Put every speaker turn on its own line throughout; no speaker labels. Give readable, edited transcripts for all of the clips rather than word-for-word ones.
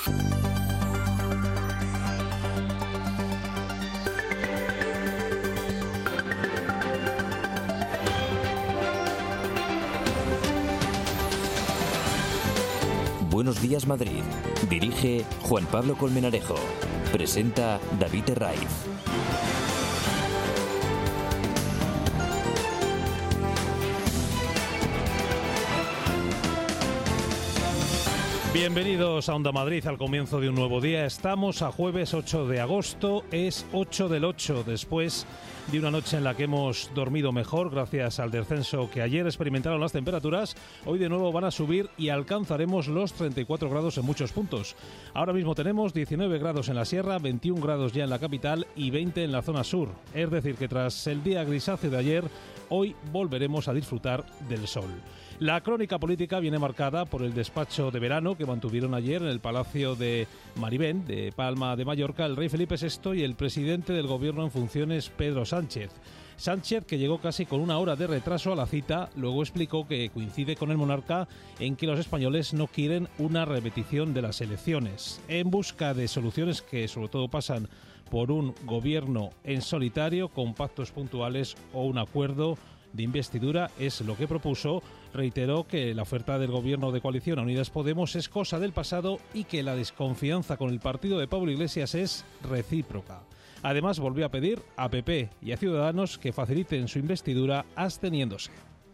Buenos días, Madrid. Dirige Juan Pablo Colmenarejo. Presenta David Herraiz.
Bienvenidos a Onda Madrid, al comienzo de un nuevo día. Estamos a jueves 8 de agosto, es 8 del 8, después de una noche en la que hemos dormido mejor gracias al descenso que ayer experimentaron las temperaturas. Hoy de nuevo van a subir y alcanzaremos los 34 grados en muchos puntos. Ahora mismo tenemos 19 grados en la sierra, 21 grados ya en la capital y 20 en la zona sur. Es decir que tras el día grisáceo de ayer, hoy volveremos a disfrutar del sol. La crónica política viene marcada por el despacho de verano que mantuvieron ayer en el Palacio de Maribén, de Palma de Mallorca, el rey Felipe VI y el presidente del gobierno en funciones, Pedro Sánchez. Sánchez, que llegó casi con una hora de retraso a la cita, luego explicó que coincide con el monarca en que los españoles no quieren una repetición de las elecciones. En busca de soluciones que sobre todo pasan por un gobierno en solitario, con pactos puntuales o un acuerdo de investidura es lo que propuso. Reiteró que la oferta del gobierno de coalición a Unidas Podemos es cosa del pasado y que la desconfianza con el partido de Pablo Iglesias es recíproca. Además, volvió a pedir a PP y a Ciudadanos que faciliten su investidura absteniéndose.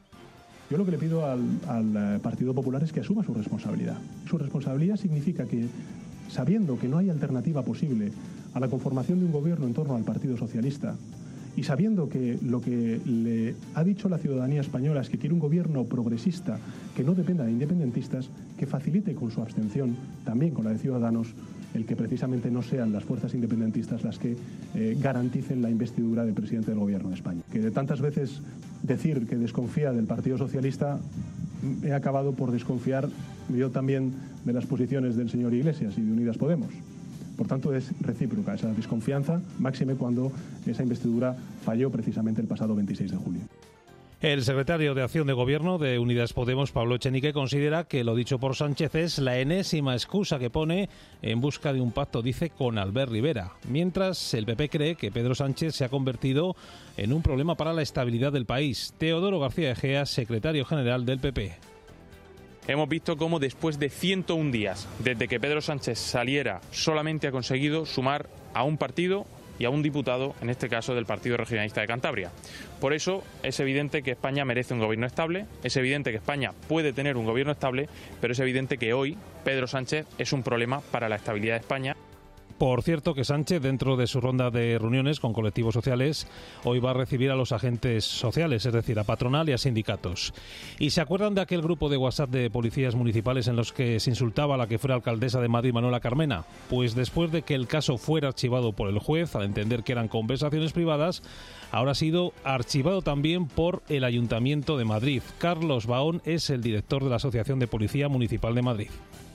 Yo lo que le pido al Partido Popular es que asuma su responsabilidad. Su responsabilidad significa que, sabiendo que no hay alternativa posible a la conformación de un gobierno en torno al Partido Socialista, y sabiendo que lo que le ha dicho la ciudadanía española es que quiere un gobierno progresista que no dependa de independentistas, que facilite con su abstención, también con la de Ciudadanos, el que precisamente no sean las fuerzas independentistas las que garanticen la investidura del presidente del gobierno de España. Que de tantas veces decir que desconfía del Partido Socialista, he acabado por desconfiar yo también de las posiciones del señor Iglesias y de Unidas Podemos. Por tanto, es recíproca esa desconfianza, máxime cuando esa investidura falló precisamente el pasado 26 de julio.
El secretario de Acción de Gobierno de Unidas Podemos, Pablo Echenique, considera que lo dicho por Sánchez es la enésima excusa que pone en busca de un pacto, dice, con Albert Rivera. Mientras, el PP cree que Pedro Sánchez se ha convertido en un problema para la estabilidad del país. Teodoro García Egea, secretario general del PP.
Hemos visto cómo después de 101 días, desde que Pedro Sánchez saliera, solamente ha conseguido sumar a un partido y a un diputado, en este caso del Partido Regionalista de Cantabria. Por eso es evidente que España merece un gobierno estable, es evidente que España puede tener un gobierno estable, pero es evidente que hoy Pedro Sánchez es un problema para la estabilidad de España.
Por cierto que Sánchez, dentro de su ronda de reuniones con colectivos sociales, hoy va a recibir a los agentes sociales, es decir, a patronal y a sindicatos. ¿Y se acuerdan de aquel grupo de WhatsApp de policías municipales en los que se insultaba a la que fuera alcaldesa de Madrid, Manuela Carmena? Pues después de que el caso fuera archivado por el juez, al entender que eran conversaciones privadas, ahora ha sido archivado también por el Ayuntamiento de Madrid. Carlos Baón es el director de la Asociación de Policía Municipal de Madrid.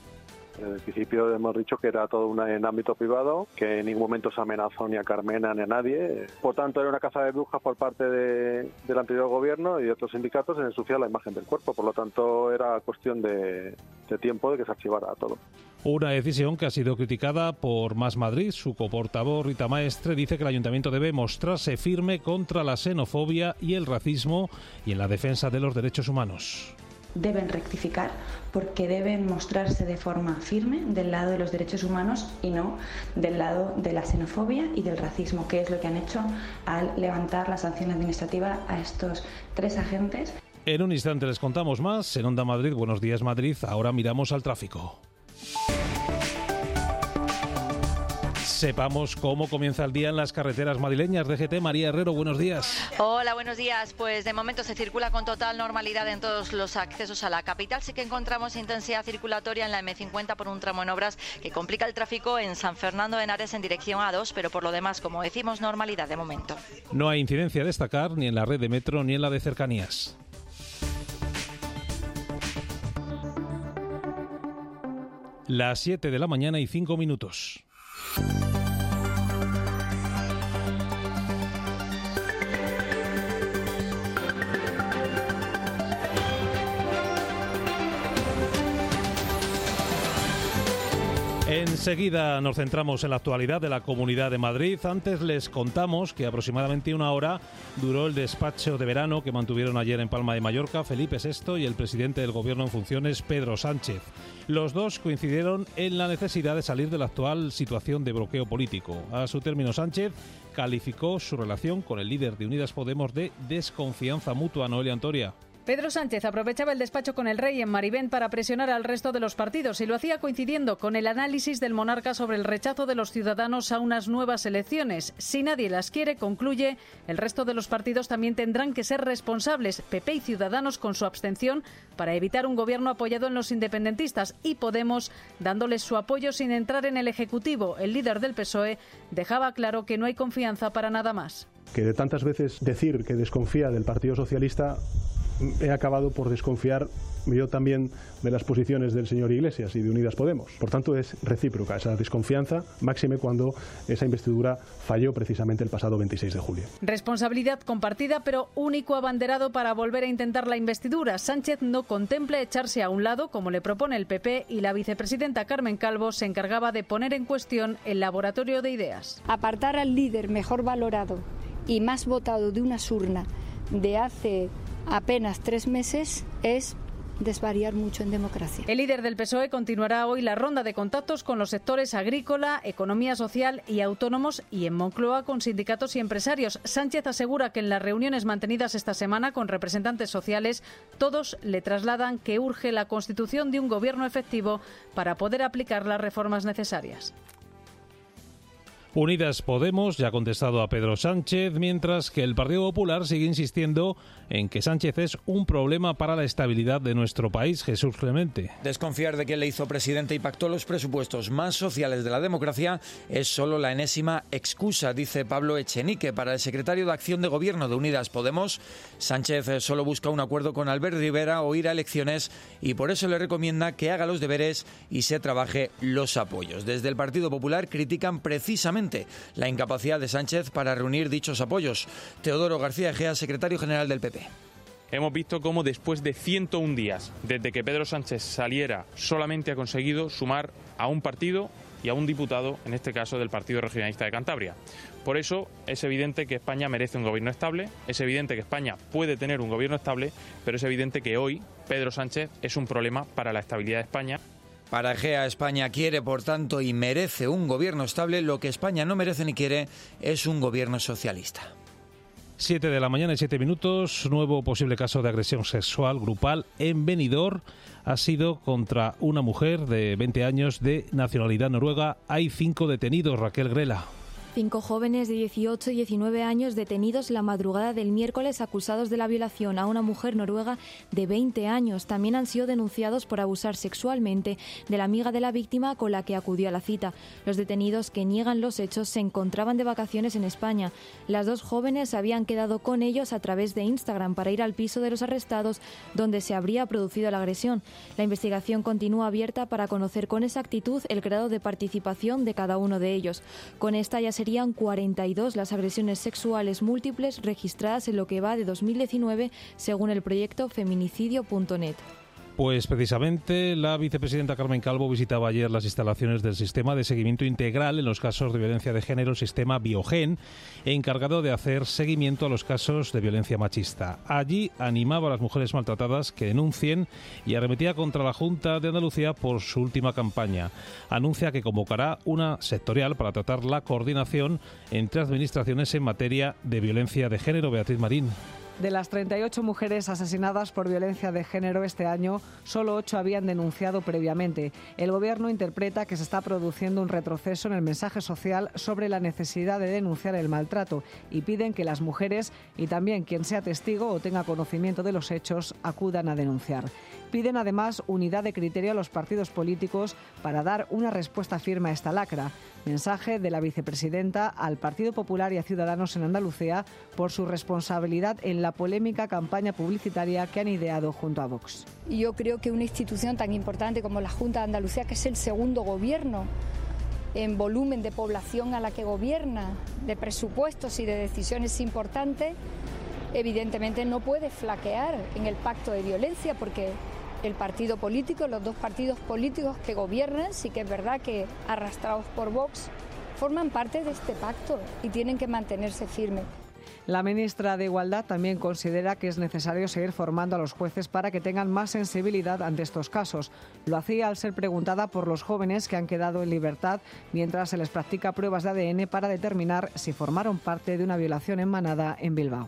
En el principio hemos dicho que era todo en ámbito privado, que en ningún momento se amenazó ni a Carmena ni a nadie. Por tanto, era una caza de brujas por parte del anterior gobierno y de otros sindicatos en ensuciar la imagen del cuerpo. Por lo tanto, era cuestión de tiempo de que se archivara todo.
Una decisión que ha sido criticada por Más Madrid. Su coportavoz, Rita Maestre, dice que el ayuntamiento debe mostrarse firme contra la xenofobia y el racismo y en la defensa de los derechos humanos.
Deben rectificar porque deben mostrarse de forma firme del lado de los derechos humanos y no del lado de la xenofobia y del racismo, que es lo que han hecho al levantar la sanción administrativa a estos 3 agentes.
En un instante les contamos más. En Onda Madrid, Buenos días Madrid, ahora miramos al tráfico. Sepamos cómo comienza el día en las carreteras madrileñas. DGT, María Herrero, buenos días.
Hola, buenos días. Pues de momento se circula con total normalidad en todos los accesos a la capital. Sí que encontramos intensidad circulatoria en la M50 por un tramo en obras que complica el tráfico en San Fernando de Henares en dirección A2, pero por lo demás, como decimos, normalidad de momento.
No hay incidencia a destacar ni en la red de metro ni en la de cercanías. Las 7 de la mañana y 5 minutos. Enseguida nos centramos en la actualidad de la Comunidad de Madrid. Antes les contamos que aproximadamente una hora duró el despacho de verano que mantuvieron ayer en Palma de Mallorca Felipe VI y el presidente del Gobierno en funciones, Pedro Sánchez. Los dos coincidieron en la necesidad de salir de la actual situación de bloqueo político. A su término, Sánchez calificó su relación con el líder de Unidas Podemos de desconfianza mutua. Noelia Antoria.
Pedro Sánchez aprovechaba el despacho con el rey en Marivén para presionar al resto de los partidos y lo hacía coincidiendo con el análisis del monarca sobre el rechazo de los ciudadanos a unas nuevas elecciones. Si nadie las quiere, concluye, el resto de los partidos también tendrán que ser responsables, PP y Ciudadanos con su abstención, para evitar un gobierno apoyado en los independentistas, y Podemos dándoles su apoyo sin entrar en el Ejecutivo. El líder del PSOE dejaba claro que no hay confianza para nada más.
Que de tantas veces decir que desconfía del Partido Socialista, he acabado por desconfiar yo también de las posiciones del señor Iglesias y de Unidas Podemos. Por tanto, es recíproca esa desconfianza, máxime cuando esa investidura falló precisamente el pasado 26 de julio.
Responsabilidad compartida, pero único abanderado para volver a intentar la investidura. Sánchez no contempla echarse a un lado, como le propone el PP, y la vicepresidenta Carmen Calvo se encargaba de poner en cuestión el laboratorio de ideas.
Apartar al líder mejor valorado y más votado de unas urnas de hace apenas 3 meses es desvariar mucho en democracia.
El líder del PSOE continuará hoy la ronda de contactos con los sectores agrícola, economía social y autónomos, y en Moncloa con sindicatos y empresarios. Sánchez asegura que en las reuniones mantenidas esta semana con representantes sociales, todos le trasladan que urge la constitución de un gobierno efectivo para poder aplicar las reformas necesarias.
Unidas Podemos ya ha contestado a Pedro Sánchez, mientras que el Partido Popular sigue insistiendo en que Sánchez es un problema para la estabilidad de nuestro país. Jesús Clemente.
Desconfiar de quien le hizo presidente y pactó los presupuestos más sociales de la democracia es solo la enésima excusa, dice Pablo Echenique. Para el secretario de Acción de Gobierno de Unidas Podemos, Sánchez solo busca un acuerdo con Albert Rivera o ir a elecciones, y por eso le recomienda que haga los deberes y se trabaje los apoyos. Desde el Partido Popular critican precisamente la incapacidad de Sánchez para reunir dichos apoyos. Teodoro García Egea, secretario general del PP.
Hemos visto cómo después de 101 días, desde que Pedro Sánchez saliera, solamente ha conseguido sumar a un partido y a un diputado, en este caso del Partido Regionalista de Cantabria. Por eso es evidente que España merece un gobierno estable, es evidente que España puede tener un gobierno estable, pero es evidente que hoy Pedro Sánchez es un problema para la estabilidad de España.
Para Egea, España quiere, por tanto, y merece un gobierno estable. Lo que España no merece ni quiere es un gobierno socialista.
7 de la mañana y 7 minutos. Nuevo posible caso de agresión sexual grupal en Benidorm. Ha sido contra una mujer de 20 años de nacionalidad noruega. Hay 5 detenidos. Raquel Grela.
5 jóvenes de 18 y 19 años detenidos la madrugada del miércoles acusados de la violación a una mujer noruega de 20 años. También han sido denunciados por abusar sexualmente de la amiga de la víctima con la que acudió a la cita. Los detenidos, que niegan los hechos, se encontraban de vacaciones en España. Las 2 jóvenes habían quedado con ellos a través de Instagram para ir al piso de los arrestados donde se habría producido la agresión. La investigación continúa abierta para conocer con exactitud el grado de participación de cada uno de ellos. Con esta ya serían 42 las agresiones sexuales múltiples registradas en lo que va de 2019, según el proyecto feminicidio.net.
Pues precisamente la vicepresidenta Carmen Calvo visitaba ayer las instalaciones del Sistema de Seguimiento Integral en los casos de violencia de género, el sistema Biogen, encargado de hacer seguimiento a los casos de violencia machista. Allí animaba a las mujeres maltratadas que denuncien y arremetía contra la Junta de Andalucía por su última campaña. Anuncia que convocará una sectorial para tratar la coordinación entre administraciones en materia de violencia de género. Beatriz Marín.
De las 38 mujeres asesinadas por violencia de género este año, solo 8 habían denunciado previamente. El Gobierno interpreta que se está produciendo un retroceso en el mensaje social sobre la necesidad de denunciar el maltrato y piden que las mujeres y también quien sea testigo o tenga conocimiento de los hechos acudan a denunciar. Piden además unidad de criterio a los partidos políticos para dar una respuesta firme a esta lacra. Mensaje de la vicepresidenta al Partido Popular y a Ciudadanos en Andalucía por su responsabilidad en la polémica campaña publicitaria que han ideado junto a Vox.
Yo creo que una institución tan importante como la Junta de Andalucía, que es el segundo gobierno en volumen de población a la que gobierna, de presupuestos y de decisiones importantes, evidentemente no puede flaquear en el pacto de violencia, porque el partido político, los dos partidos políticos que gobiernan, sí que es verdad que arrastrados por Vox, forman parte de este pacto y tienen que mantenerse firmes.
La ministra de Igualdad también considera que es necesario seguir formando a los jueces para que tengan más sensibilidad ante estos casos. Lo hacía al ser preguntada por los jóvenes que han quedado en libertad mientras se les practica pruebas de ADN para determinar si formaron parte de una violación en manada en Bilbao.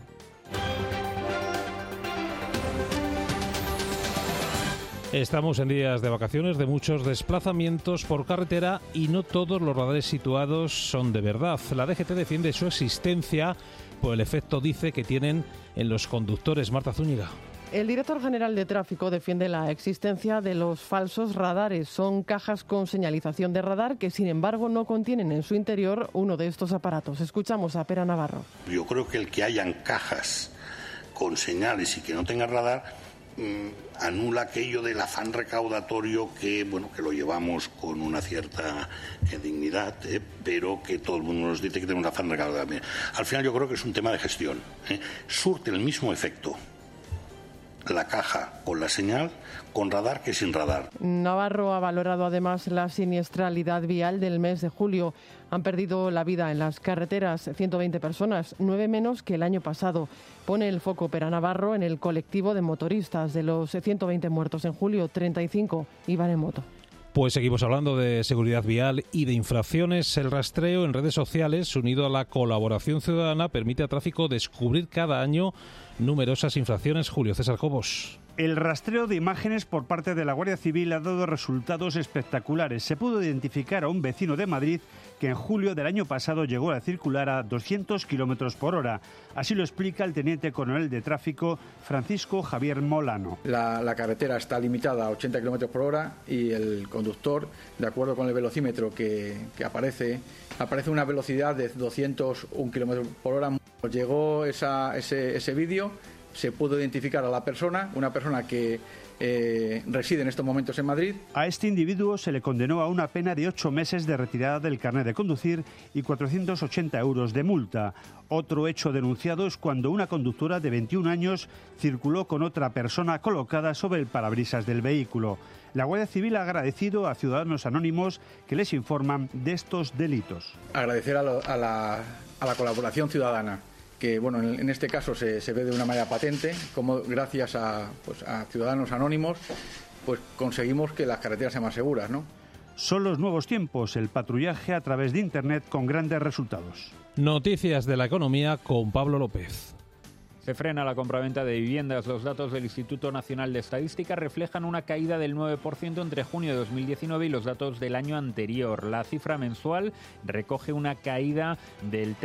Estamos en días de vacaciones, de muchos desplazamientos por carretera y no todos los radares situados son de verdad. La DGT defiende su existencia por el efecto, dice, que tienen en los conductores. Marta Zúñiga.
El director general de Tráfico defiende la existencia de los falsos radares. Son cajas con señalización de radar que, sin embargo, no contienen en su interior uno de estos aparatos. Escuchamos a Pera Navarro.
Yo creo que el que hayan cajas con señales y que no tengan radar anula aquello del afán recaudatorio que lo llevamos con una cierta dignidad, pero que todo el mundo nos dice que tenemos un afán recaudatorio. Al final yo creo que es un tema de gestión. Surte el mismo efecto la caja con la señal, con radar que sin radar.
Navarro ha valorado además la siniestralidad vial del mes de julio. Han perdido la vida en las carreteras 120 personas, 9 menos que el año pasado. Pone el foco Pera Navarro en el colectivo de motoristas. De los 120 muertos en julio, 35 iban en moto.
Pues seguimos hablando de seguridad vial y de infracciones. El rastreo en redes sociales, unido a la colaboración ciudadana, permite a Tráfico descubrir cada año numerosas infracciones. Julio César Cobos.
El rastreo de imágenes por parte de la Guardia Civil ha dado resultados espectaculares. Se pudo identificar a un vecino de Madrid que en julio del año pasado llegó a circular a 200 kilómetros por hora. Así lo explica el teniente coronel de Tráfico, Francisco Javier Molano.
La carretera está limitada a 80 kilómetros por hora y el conductor, de acuerdo con el velocímetro que aparece una velocidad de 201 kilómetros por hora. Llegó ese vídeo. Se pudo identificar a la persona, una persona que reside en estos momentos en Madrid.
A este individuo se le condenó a una pena de 8 meses de retirada del carnet de conducir y 480 euros de multa. Otro hecho denunciado es cuando una conductora de 21 años circuló con otra persona colocada sobre el parabrisas del vehículo. La Guardia Civil ha agradecido a ciudadanos anónimos que les informan de estos delitos.
Agradecer a la colaboración ciudadana, que en este caso se ve de una manera patente, como gracias a ciudadanos anónimos conseguimos que las carreteras sean más seguras, ¿no?
Son los nuevos tiempos, el patrullaje a través de Internet con grandes resultados.
Noticias de la economía con Pablo López.
Se frena la compraventa de viviendas. Los datos del Instituto Nacional de Estadística reflejan una caída del 9% entre junio de 2019 y los datos del año anterior. La cifra mensual recoge una caída del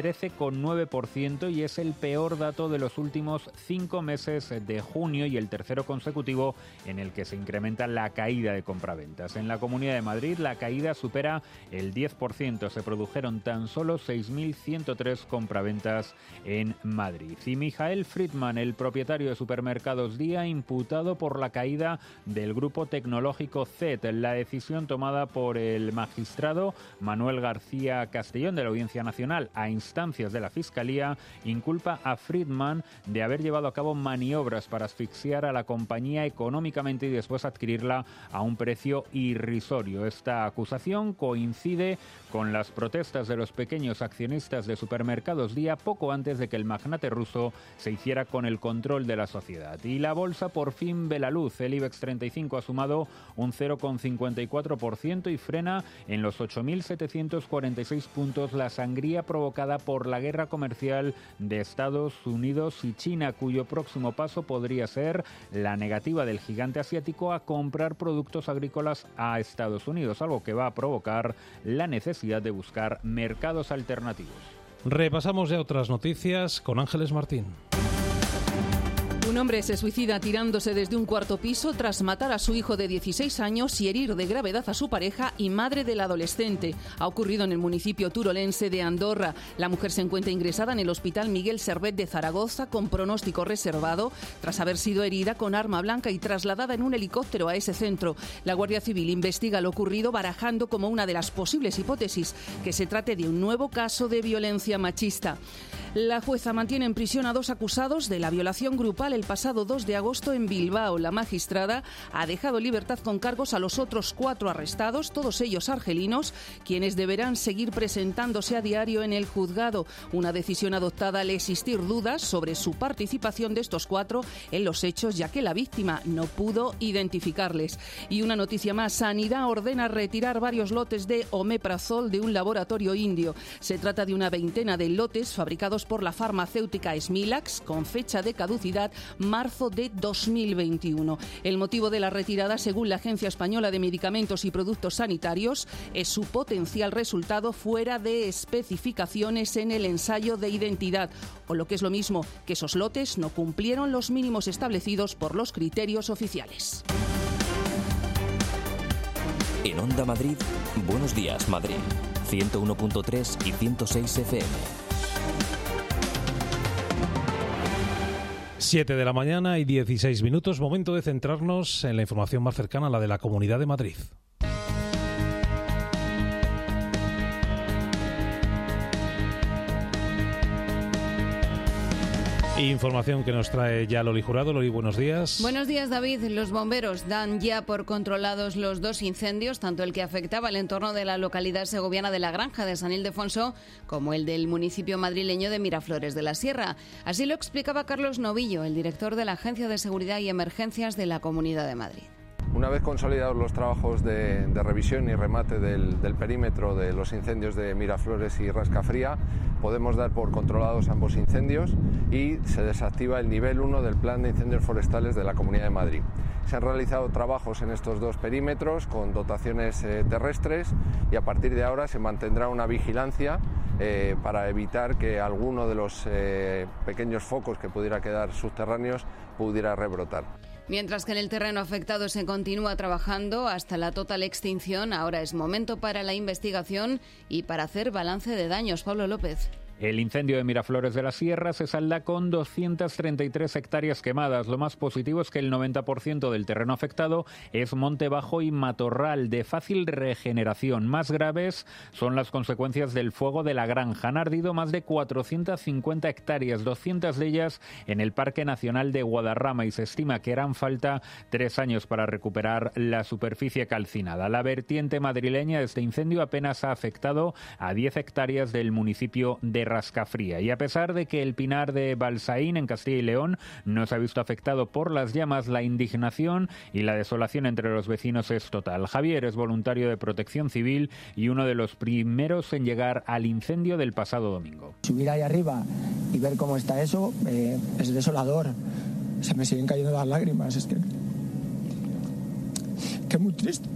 13,9% y es el peor dato de los últimos 5 meses de junio y el tercero consecutivo en el que se incrementa la caída de compraventas. En la Comunidad de Madrid la caída supera el 10%. Se produjeron tan solo 6.103 compraventas en Madrid. Y Mijael Friedman, el propietario de Supermercados Día, imputado por la caída del grupo tecnológico ZET. La decisión tomada por el magistrado Manuel García Castellón de la Audiencia Nacional a instancias de la Fiscalía inculpa a Friedman de haber llevado a cabo maniobras para asfixiar a la compañía económicamente y después adquirirla a un precio irrisorio. Esta acusación coincide con las protestas de los pequeños accionistas de Supermercados Día poco antes de que el magnate ruso se hiciera con el control de la sociedad. Y la bolsa por fin ve la luz. El IBEX 35 ha sumado un 0,54% y frena en los 8.746 puntos. La sangría provocada por la guerra comercial de Estados Unidos y China, cuyo próximo paso podría ser la negativa del gigante asiático a comprar productos agrícolas a Estados Unidos, algo que va a provocar la necesidad de buscar mercados alternativos.
Repasamos ya otras noticias con Ángeles Martín.
Un hombre se suicida tirándose desde un cuarto piso tras matar a su hijo de 16 años y herir de gravedad a su pareja y madre del adolescente. Ha ocurrido en el municipio turolense de Andorra. La mujer se encuentra ingresada en el Hospital Miguel Servet de Zaragoza con pronóstico reservado tras haber sido herida con arma blanca y trasladada en un helicóptero a ese centro. La Guardia Civil investiga lo ocurrido barajando como una de las posibles hipótesis que se trate de un nuevo caso de violencia machista. La jueza mantiene en prisión a 2 acusados de la violación grupal el pasado 2 de agosto en Bilbao. La magistrada ha dejado en libertad con cargos a los otros 4 arrestados, todos ellos argelinos, quienes deberán seguir presentándose a diario en el juzgado. Una decisión adoptada al existir dudas sobre su participación de estos 4 en los hechos, ya que la víctima no pudo identificarles. Y una noticia más: Sanidad ordena retirar varios lotes de omeprazol de un laboratorio indio. Se trata de una veintena de lotes fabricados por la farmacéutica Smilax con fecha de caducidad marzo de 2021. El motivo de la retirada, según la Agencia Española de Medicamentos y Productos Sanitarios, es su potencial resultado fuera de especificaciones en el ensayo de identidad, o lo que es lo mismo, que esos lotes no cumplieron los mínimos establecidos por los criterios oficiales.
En Onda Madrid, Buenos Días Madrid, 101.3 y 106 FM.
7 de la mañana y 16 minutos, momento de centrarnos en la información más cercana a la de la Comunidad de Madrid. Información que nos trae ya Loli Jurado. Loli, buenos días.
Buenos días, David. Los bomberos dan ya por controlados los 2 incendios, tanto el que afectaba el entorno de la localidad segoviana de La Granja de San Ildefonso como el del municipio madrileño de Miraflores de la Sierra. Así lo explicaba Carlos Novillo, el director de la Agencia de Seguridad y Emergencias de la Comunidad de Madrid.
Una vez consolidados los trabajos de revisión y remate del perímetro de los incendios de Miraflores y Rascafría, podemos dar por controlados ambos incendios y se desactiva el nivel 1 del Plan de Incendios Forestales de la Comunidad de Madrid. Se han realizado trabajos en estos 2 perímetros con dotaciones terrestres y a partir de ahora se mantendrá una vigilancia para evitar que alguno de los pequeños focos que pudiera quedar subterráneos pudiera rebrotar.
Mientras que en el terreno afectado se continúa trabajando hasta la total extinción, ahora es momento para la investigación y para hacer balance de daños. Pablo López.
El incendio de Miraflores de la Sierra se salda con 233 hectáreas quemadas. Lo más positivo es que el 90% del terreno afectado es monte bajo y matorral de fácil regeneración. Más graves son las consecuencias del fuego de la granja. Han ardido más de 450 hectáreas, 200 de ellas en el Parque Nacional de Guadarrama, y se estima que harán falta 3 años para recuperar la superficie calcinada. La vertiente madrileña de este incendio apenas ha afectado a 10 hectáreas del municipio de Rascafría, y a pesar de que el Pinar de Balsaín en Castilla y León no se ha visto afectado por las llamas, la indignación y la desolación entre los vecinos es total. Javier es voluntario de Protección Civil y uno de los primeros en llegar al incendio del pasado domingo.
Subir ahí arriba y ver cómo está eso es desolador. Se me siguen cayendo las lágrimas, es que muy triste.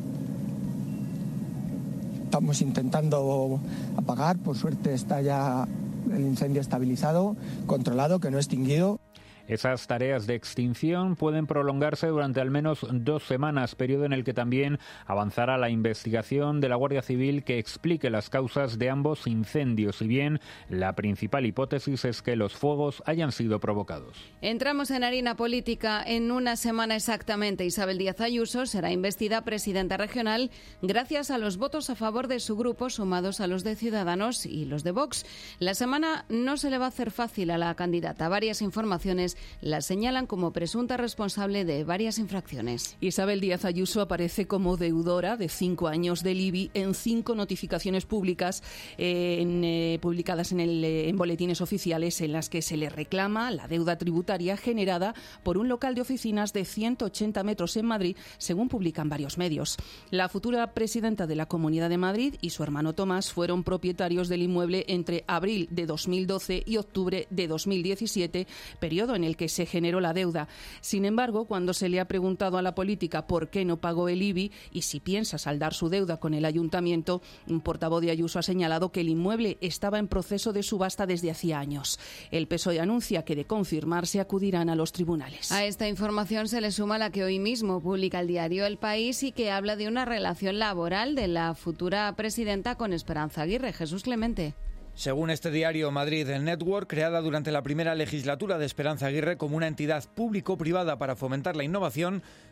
Estamos intentando apagar, por suerte está ya el incendio estabilizado, controlado, que no extinguido.
Esas tareas de extinción pueden prolongarse durante al menos 2 semanas, periodo en el que también avanzará la investigación de la Guardia Civil que explique las causas de ambos incendios, si bien la principal hipótesis es que los fuegos hayan sido provocados.
Entramos en harina política. En una semana exactamente, Isabel Díaz Ayuso será investida presidenta regional gracias a los votos a favor de su grupo sumados a los de Ciudadanos y los de Vox. La semana no se le va a hacer fácil a la candidata. Varias informaciones la señalan como presunta responsable de varias infracciones.
Isabel Díaz Ayuso aparece como deudora de 5 años del IBI en 5 notificaciones públicas publicadas en boletines oficiales, en las que se le reclama la deuda tributaria generada por un local de oficinas de 180 metros en Madrid, según publican varios medios. La futura presidenta de la Comunidad de Madrid y su hermano Tomás fueron propietarios del inmueble entre abril de 2012 y octubre de 2017, periodo en el que se generó la deuda. Sin embargo, cuando se le ha preguntado a la política por qué no pagó el IBI y si piensa saldar su deuda con el ayuntamiento, un portavoz de Ayuso ha señalado que el inmueble estaba en proceso de subasta desde hacía años. El PSOE anuncia que, de confirmarse, acudirán a los tribunales.
A esta información se le suma la que hoy mismo publica el diario El País y que habla de una relación laboral de la futura presidenta con Esperanza Aguirre. Jesús Clemente.
Según este diario, Madrid Network, creada durante la primera legislatura de Esperanza Aguirre como una entidad público-privada para fomentar la innovación,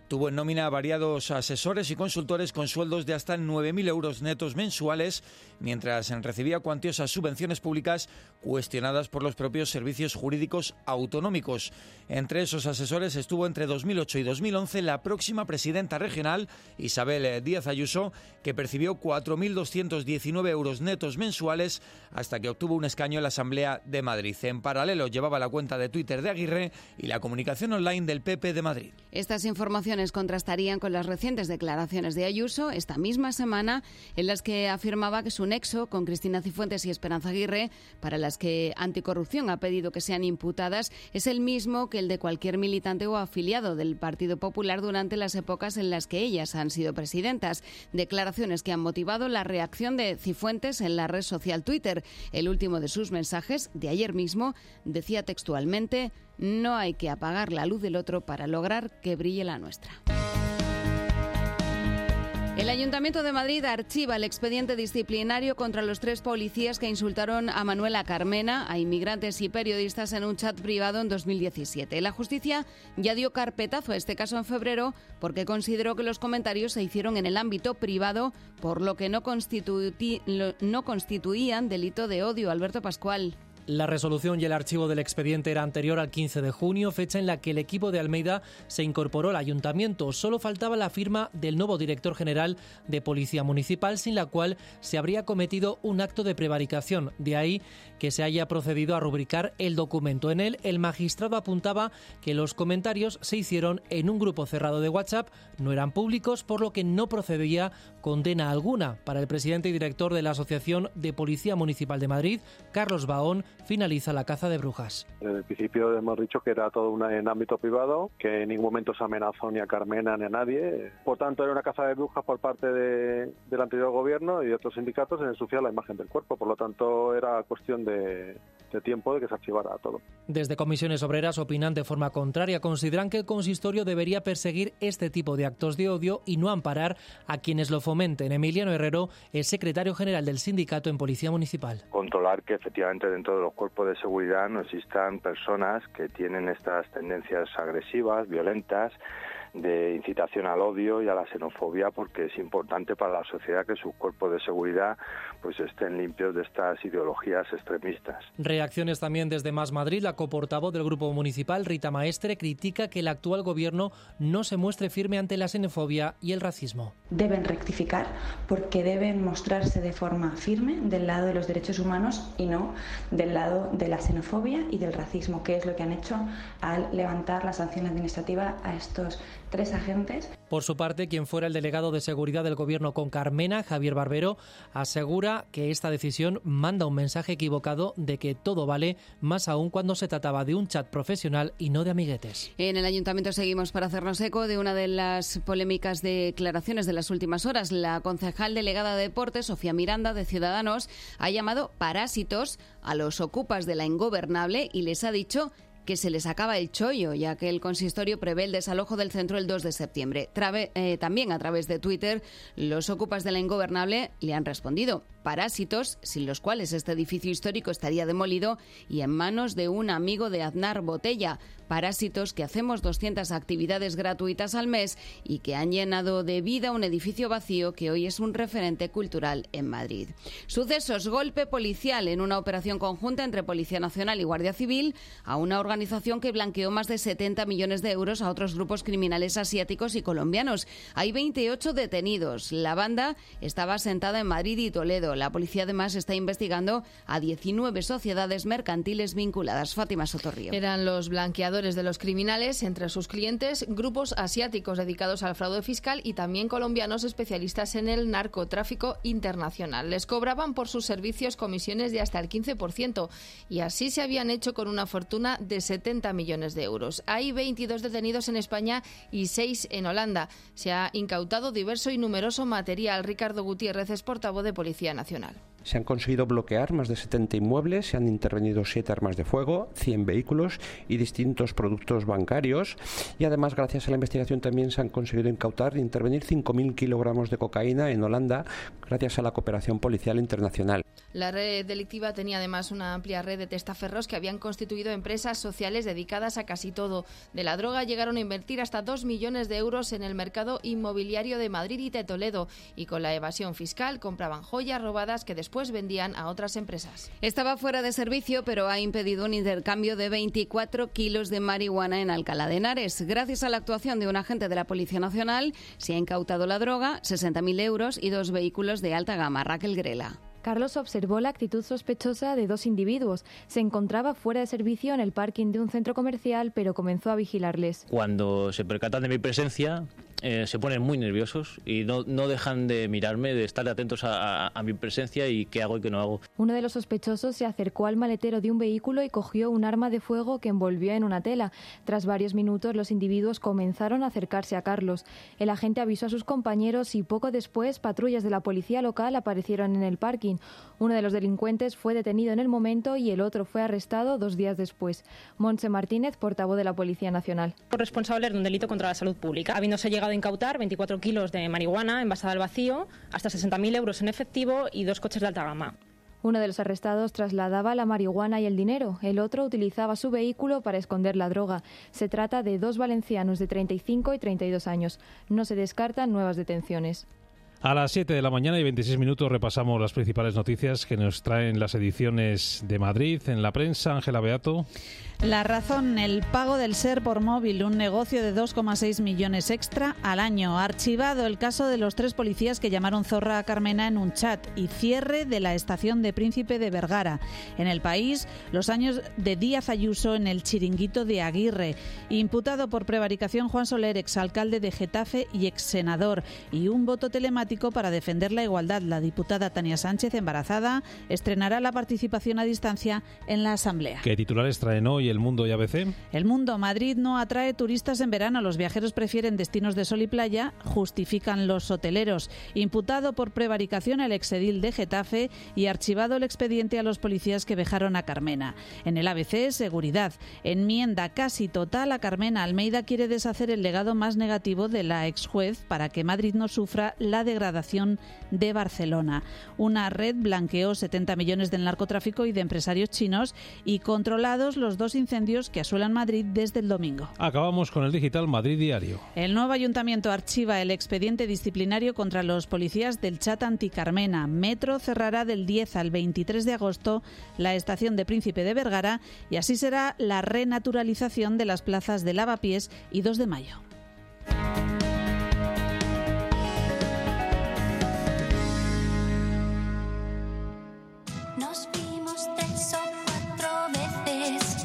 tuvo en nómina a variados asesores y consultores con sueldos de hasta 9.000 euros netos mensuales, mientras recibía cuantiosas subvenciones públicas cuestionadas por los propios servicios jurídicos autonómicos. Entre esos asesores estuvo entre 2008 y 2011 la próxima presidenta regional, Isabel Díaz Ayuso, que percibió 4.219 euros netos mensuales hasta que obtuvo un escaño en la Asamblea de Madrid. En paralelo llevaba la cuenta de Twitter de Aguirre y la comunicación online del PP de Madrid.
Estas informaciones contrastarían con las recientes declaraciones de Ayuso esta misma semana, en las que afirmaba que su nexo con Cristina Cifuentes y Esperanza Aguirre, para las que Anticorrupción ha pedido que sean imputadas, es el mismo que el de cualquier militante o afiliado del Partido Popular durante las épocas en las que ellas han sido presidentas. Declaraciones que han motivado la reacción de Cifuentes en la red social Twitter. El último de sus mensajes, de ayer mismo, decía textualmente: no hay que apagar la luz del otro para lograr que brille la nuestra. El Ayuntamiento de Madrid archiva el expediente disciplinario contra los 3 policías que insultaron a Manuela Carmena, a inmigrantes y periodistas en un chat privado en 2017. La justicia ya dio carpetazo a este caso en febrero porque consideró que los comentarios se hicieron en el ámbito privado, por lo que no constituían delito de odio. Alberto Pascual.
La resolución y el archivo del expediente era anterior al 15 de junio, fecha en la que el equipo de Almeida se incorporó al ayuntamiento. Solo faltaba la firma del nuevo director general de Policía Municipal, sin la cual se habría cometido un acto de prevaricación. De ahí que se haya procedido a rubricar el documento. En él, el magistrado apuntaba que los comentarios se hicieron en un grupo cerrado de WhatsApp, no eran públicos, por lo que no procedía condena alguna. Para el presidente y director de la Asociación de Policía Municipal de Madrid, Carlos Bahón, finaliza la caza de brujas.
En el principio hemos dicho que era todo en ámbito privado, que en ningún momento se amenazó ni a Carmena ni a nadie. Por tanto, era una caza de brujas por parte del anterior gobierno y de otros sindicatos en ensuciar la imagen del cuerpo. Por lo tanto, era cuestión de tiempo de que se archivara todo.
Desde Comisiones Obreras opinan de forma contraria. Consideran que el consistorio debería perseguir este tipo de actos de odio y no amparar a quienes lo fomenten. Emiliano Herrero es secretario general del sindicato en Policía Municipal.
Controlar que efectivamente dentro de los cuerpos de seguridad no existan personas que tienen estas tendencias agresivas, violentas, de incitación al odio y a la xenofobia, porque es importante para la sociedad que sus cuerpos de seguridad pues estén limpios de estas ideologías extremistas.
Reacciones también desde Más Madrid. La coportavoz del Grupo Municipal, Rita Maestre, critica que el actual gobierno no se muestre firme ante la xenofobia y el racismo.
Deben rectificar porque deben mostrarse de forma firme del lado de los derechos humanos y no del lado de la xenofobia y del racismo, que es lo que han hecho al levantar la sanción administrativa a estos 3 agentes.
Por su parte, quien fuera el delegado de seguridad del gobierno con Carmena, Javier Barbero, asegura que esta decisión manda un mensaje equivocado de que todo vale, más aún cuando se trataba de un chat profesional y no de amiguetes.
En el ayuntamiento seguimos para hacernos eco de una de las polémicas declaraciones de las últimas horas. La concejal delegada de Deportes, Sofía Miranda, de Ciudadanos, ha llamado parásitos a los ocupas de la Ingobernable y les ha dicho que se les acaba el chollo, ya que el consistorio prevé el desalojo del centro el 2 de septiembre. También a través de Twitter, los ocupas de la Ingobernable le han respondido: parásitos, sin los cuales este edificio histórico estaría demolido y en manos de un amigo de Aznar Botella. Parásitos que hacemos 200 actividades gratuitas al mes y que han llenado de vida un edificio vacío que hoy es un referente cultural en Madrid. Sucesos: golpe policial en una operación conjunta entre Policía Nacional y Guardia Civil a una organización que blanqueó más de 70 millones de euros a otros grupos criminales asiáticos y colombianos. Hay 28 detenidos. La banda estaba asentada en Madrid y Toledo. La policía además está investigando a 19 sociedades mercantiles vinculadas. Fátima Sotorrío.
Eran los blanqueadores de los criminales, entre sus clientes grupos asiáticos dedicados al fraude fiscal y también colombianos especialistas en el narcotráfico internacional. Les cobraban por sus servicios comisiones de hasta el 15% y así se habían hecho con una fortuna de 70 millones de euros. Hay 22 detenidos en España y 6 en Holanda. Se ha incautado diverso y numeroso material. Ricardo Gutiérrez es portavoz de Policía Nacional. Nacional.
Se han conseguido bloquear más de 70 inmuebles, se han intervenido 7 armas de fuego, 100 vehículos y distintos productos bancarios. Y además, gracias a la investigación, también se han conseguido incautar e intervenir 5.000 kilogramos de cocaína en Holanda, gracias a la cooperación policial internacional.
La red delictiva tenía además una amplia red de testaferros que habían constituido empresas sociales dedicadas a casi todo. De la droga llegaron a invertir hasta 2 millones de euros en el mercado inmobiliario de Madrid y de Toledo. Y con la evasión fiscal compraban joyas robadas que después vendían a otras empresas.
Estaba fuera de servicio, pero ha impedido un intercambio de 24 kilos de marihuana en Alcalá de Henares. Gracias a la actuación de un agente de la Policía Nacional, se ha incautado la droga, 60.000 euros y 2 vehículos de alta gama. Raquel Grela.
Carlos observó la actitud sospechosa de 2 individuos. Se encontraba fuera de servicio en el parking de un centro comercial, pero comenzó a vigilarles.
Cuando se percatan de mi presencia, se ponen muy nerviosos y no dejan de mirarme, de estar atentos a mi presencia y qué hago y qué no hago.
Uno de los sospechosos se acercó al maletero de un vehículo y cogió un arma de fuego que envolvió en una tela. Tras varios minutos, los individuos comenzaron a acercarse a Carlos. El agente avisó a sus compañeros y poco después patrullas de la policía local aparecieron en el parking. Uno de los delincuentes fue detenido en el momento y el otro fue arrestado 2 días después. Montse Martínez, portavoz de la Policía Nacional.
Responsables de un delito contra la salud pública, habiéndose llegado a incautar 24 kilos de marihuana envasada al vacío, hasta 60.000 euros en efectivo y 2 coches de alta gama.
Uno de los arrestados trasladaba la marihuana y el dinero. El otro utilizaba su vehículo para esconder la droga. Se trata de 2 valencianos de 35 y 32 años. No se descartan nuevas detenciones.
A las 7 de la mañana y 26 minutos repasamos las principales noticias que nos traen las ediciones de Madrid. En la prensa, Ángela Beato.
La Razón, el pago del SER por móvil, un negocio de 2,6 millones extra al año. Archivado el caso de los 3 policías que llamaron zorra a Carmena en un chat y cierre de la estación de Príncipe de Vergara. En El País, los años de Díaz Ayuso en el chiringuito de Aguirre. Imputado por prevaricación Juan Soler, exalcalde de Getafe y exsenador. Y un voto telemático para defender la igualdad. La diputada Tania Sánchez, embarazada, estrenará la participación a distancia en la Asamblea.
¿Qué titulares traen hoy El Mundo y ABC?
El Mundo. Madrid no atrae turistas en verano. Los viajeros prefieren destinos de sol y playa, justifican los hoteleros. Imputado por prevaricación el exedil de Getafe y archivado el expediente a los policías que vejaron a Carmena. En el ABC, seguridad. Enmienda casi total a Carmena. Almeida quiere deshacer el legado más negativo de la exjuez para que Madrid no sufra la degradación de Barcelona. Una red blanqueó 70 millones del narcotráfico y de empresarios chinos y controlados los 2 incendios que asuelan Madrid desde el domingo.
Acabamos con el digital Madrid Diario.
El nuevo ayuntamiento archiva el expediente disciplinario contra los policías del chat anti-Carmena. Metro cerrará del 10 al 23 de agosto la estación de Príncipe de Vergara y así será la renaturalización de las plazas de Lavapiés y 2 de Mayo.
Nos vimos 3 o 4 veces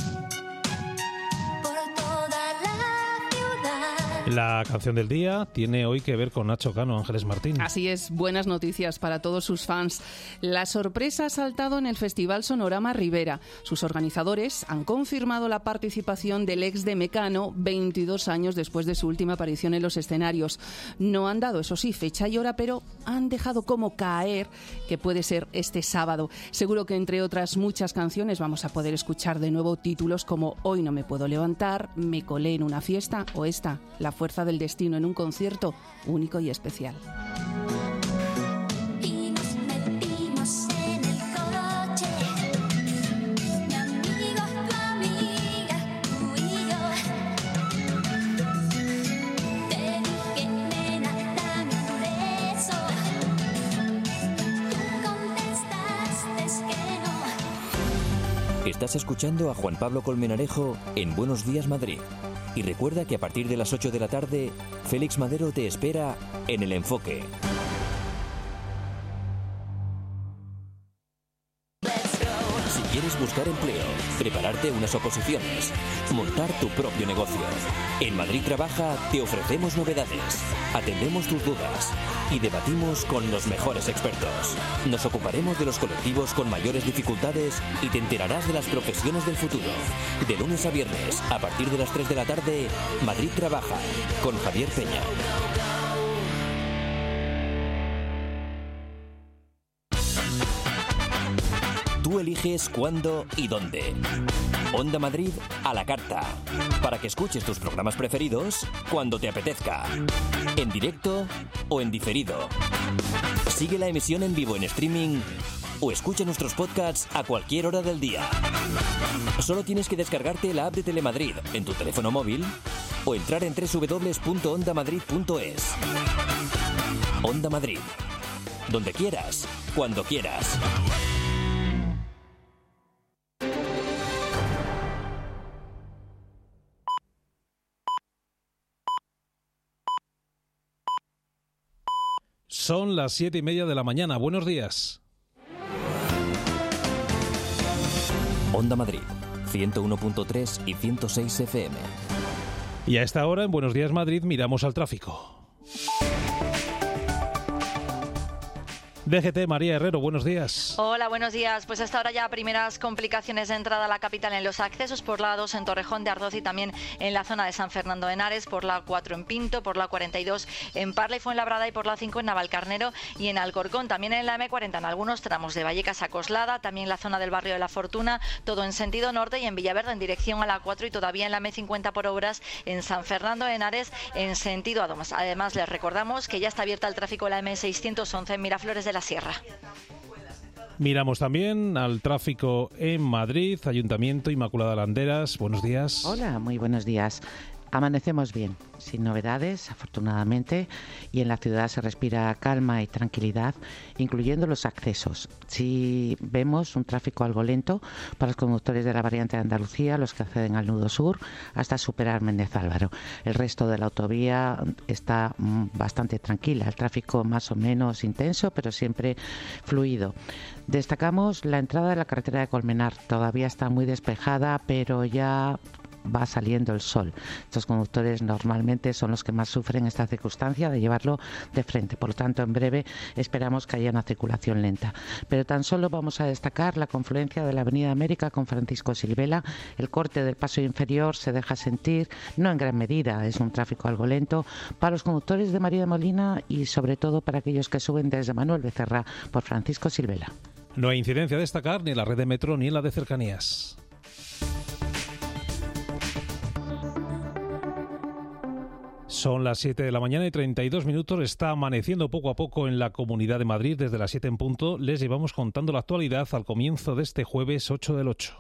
por toda la ciudad.
La canción del día tiene hoy que ver con Nacho Cano, Ángeles Martín.
Así es, buenas noticias para todos sus fans. La sorpresa ha saltado en el Festival Sonorama Ribera. Sus organizadores han confirmado la participación del ex de Mecano 22 años después de su última aparición en los escenarios. No han dado, eso sí, fecha y hora, pero han dejado como caer que puede ser este sábado. Seguro que entre otras muchas canciones vamos a poder escuchar de nuevo títulos como Hoy no me puedo levantar, Me colé en una fiesta o esta, La fuerza del destino en un concierto único y especial.
Y nos metimos en el coche, mi amigo, tu amiga, tú y yo. Te dije, nena, dame un beso. Tú contestaste que no.
Estás escuchando a Juan Pablo Colmenarejo en Buenos Días Madrid. Y recuerda que a partir de las 8 de la tarde, Félix Madero te espera en El Enfoque. Si quieres buscar empleo, prepararte unas oposiciones, montar tu propio negocio, en Madrid Trabaja te ofrecemos novedades, atendemos tus dudas y debatimos con los mejores expertos. Nos ocuparemos de los colectivos con mayores dificultades y te enterarás de las profesiones del futuro. De lunes a viernes, a partir de las 3 de la tarde, Madrid Trabaja, con Javier Peña. Tú eliges cuándo y dónde. Onda Madrid a la carta. Para que escuches tus programas preferidos cuando te apetezca. En directo o en diferido. Sigue la emisión en vivo en streaming o escucha nuestros podcasts a cualquier hora del día. Solo tienes que descargarte la app de Telemadrid en tu teléfono móvil o entrar en www.ondamadrid.es. Onda Madrid. Donde quieras, cuando quieras.
Son las 7:30 de la mañana. Buenos días.
Onda Madrid, 101.3 y 106 FM.
Y a esta hora, en Buenos Días Madrid, miramos al tráfico. DGT, María Herrero, buenos días.
Hola, buenos días. Pues hasta ahora ya primeras complicaciones de entrada a la capital en los accesos por la A2 en Torrejón de Ardoz y también en la zona de San Fernando de Henares, por la A4 en Pinto, por la A42 en Parla y Fuenlabrada y por la A5 en Navalcarnero y en Alcorcón. También en la M40 en algunos tramos de Vallecas a Coslada, también la zona del barrio de La Fortuna, todo en sentido norte y en Villaverde en dirección a la A4 y todavía en la M50 por obras en San Fernando de Henares en sentido A2. Además, les recordamos que ya está abierta el tráfico en la M611 en Miraflores de la Sierra.
Miramos también al tráfico en Madrid, Ayuntamiento, Inmaculada Landeras. Buenos días.
Hola, muy buenos días. Amanecemos bien, sin novedades, afortunadamente, y en la ciudad se respira calma y tranquilidad, incluyendo los accesos. Sí vemos un tráfico algo lento para los conductores de la variante de Andalucía, los que acceden al nudo sur, hasta superar Méndez Álvaro. El resto de la autovía está bastante tranquila, el tráfico más o menos intenso, pero siempre fluido. Destacamos la entrada de la carretera de Colmenar, todavía está muy despejada, pero ya va saliendo el sol. Estos conductores normalmente son los que más sufren esta circunstancia de llevarlo de frente. Por lo tanto, en breve esperamos que haya una circulación lenta. Pero tan solo vamos a destacar la confluencia de la Avenida América con Francisco Silvela. El corte del paso inferior se deja sentir, no en gran medida, es un tráfico algo lento para los conductores de María de Molina y sobre todo para aquellos que suben desde Manuel Becerra por Francisco Silvela.
No hay incidencia a destacar ni en la red de metro ni en la de cercanías. Son las 7 de la mañana y 32 minutos. Está amaneciendo poco a poco en la Comunidad de Madrid. Desde las 7 en punto les llevamos contando la actualidad al comienzo de este jueves 8 del 8.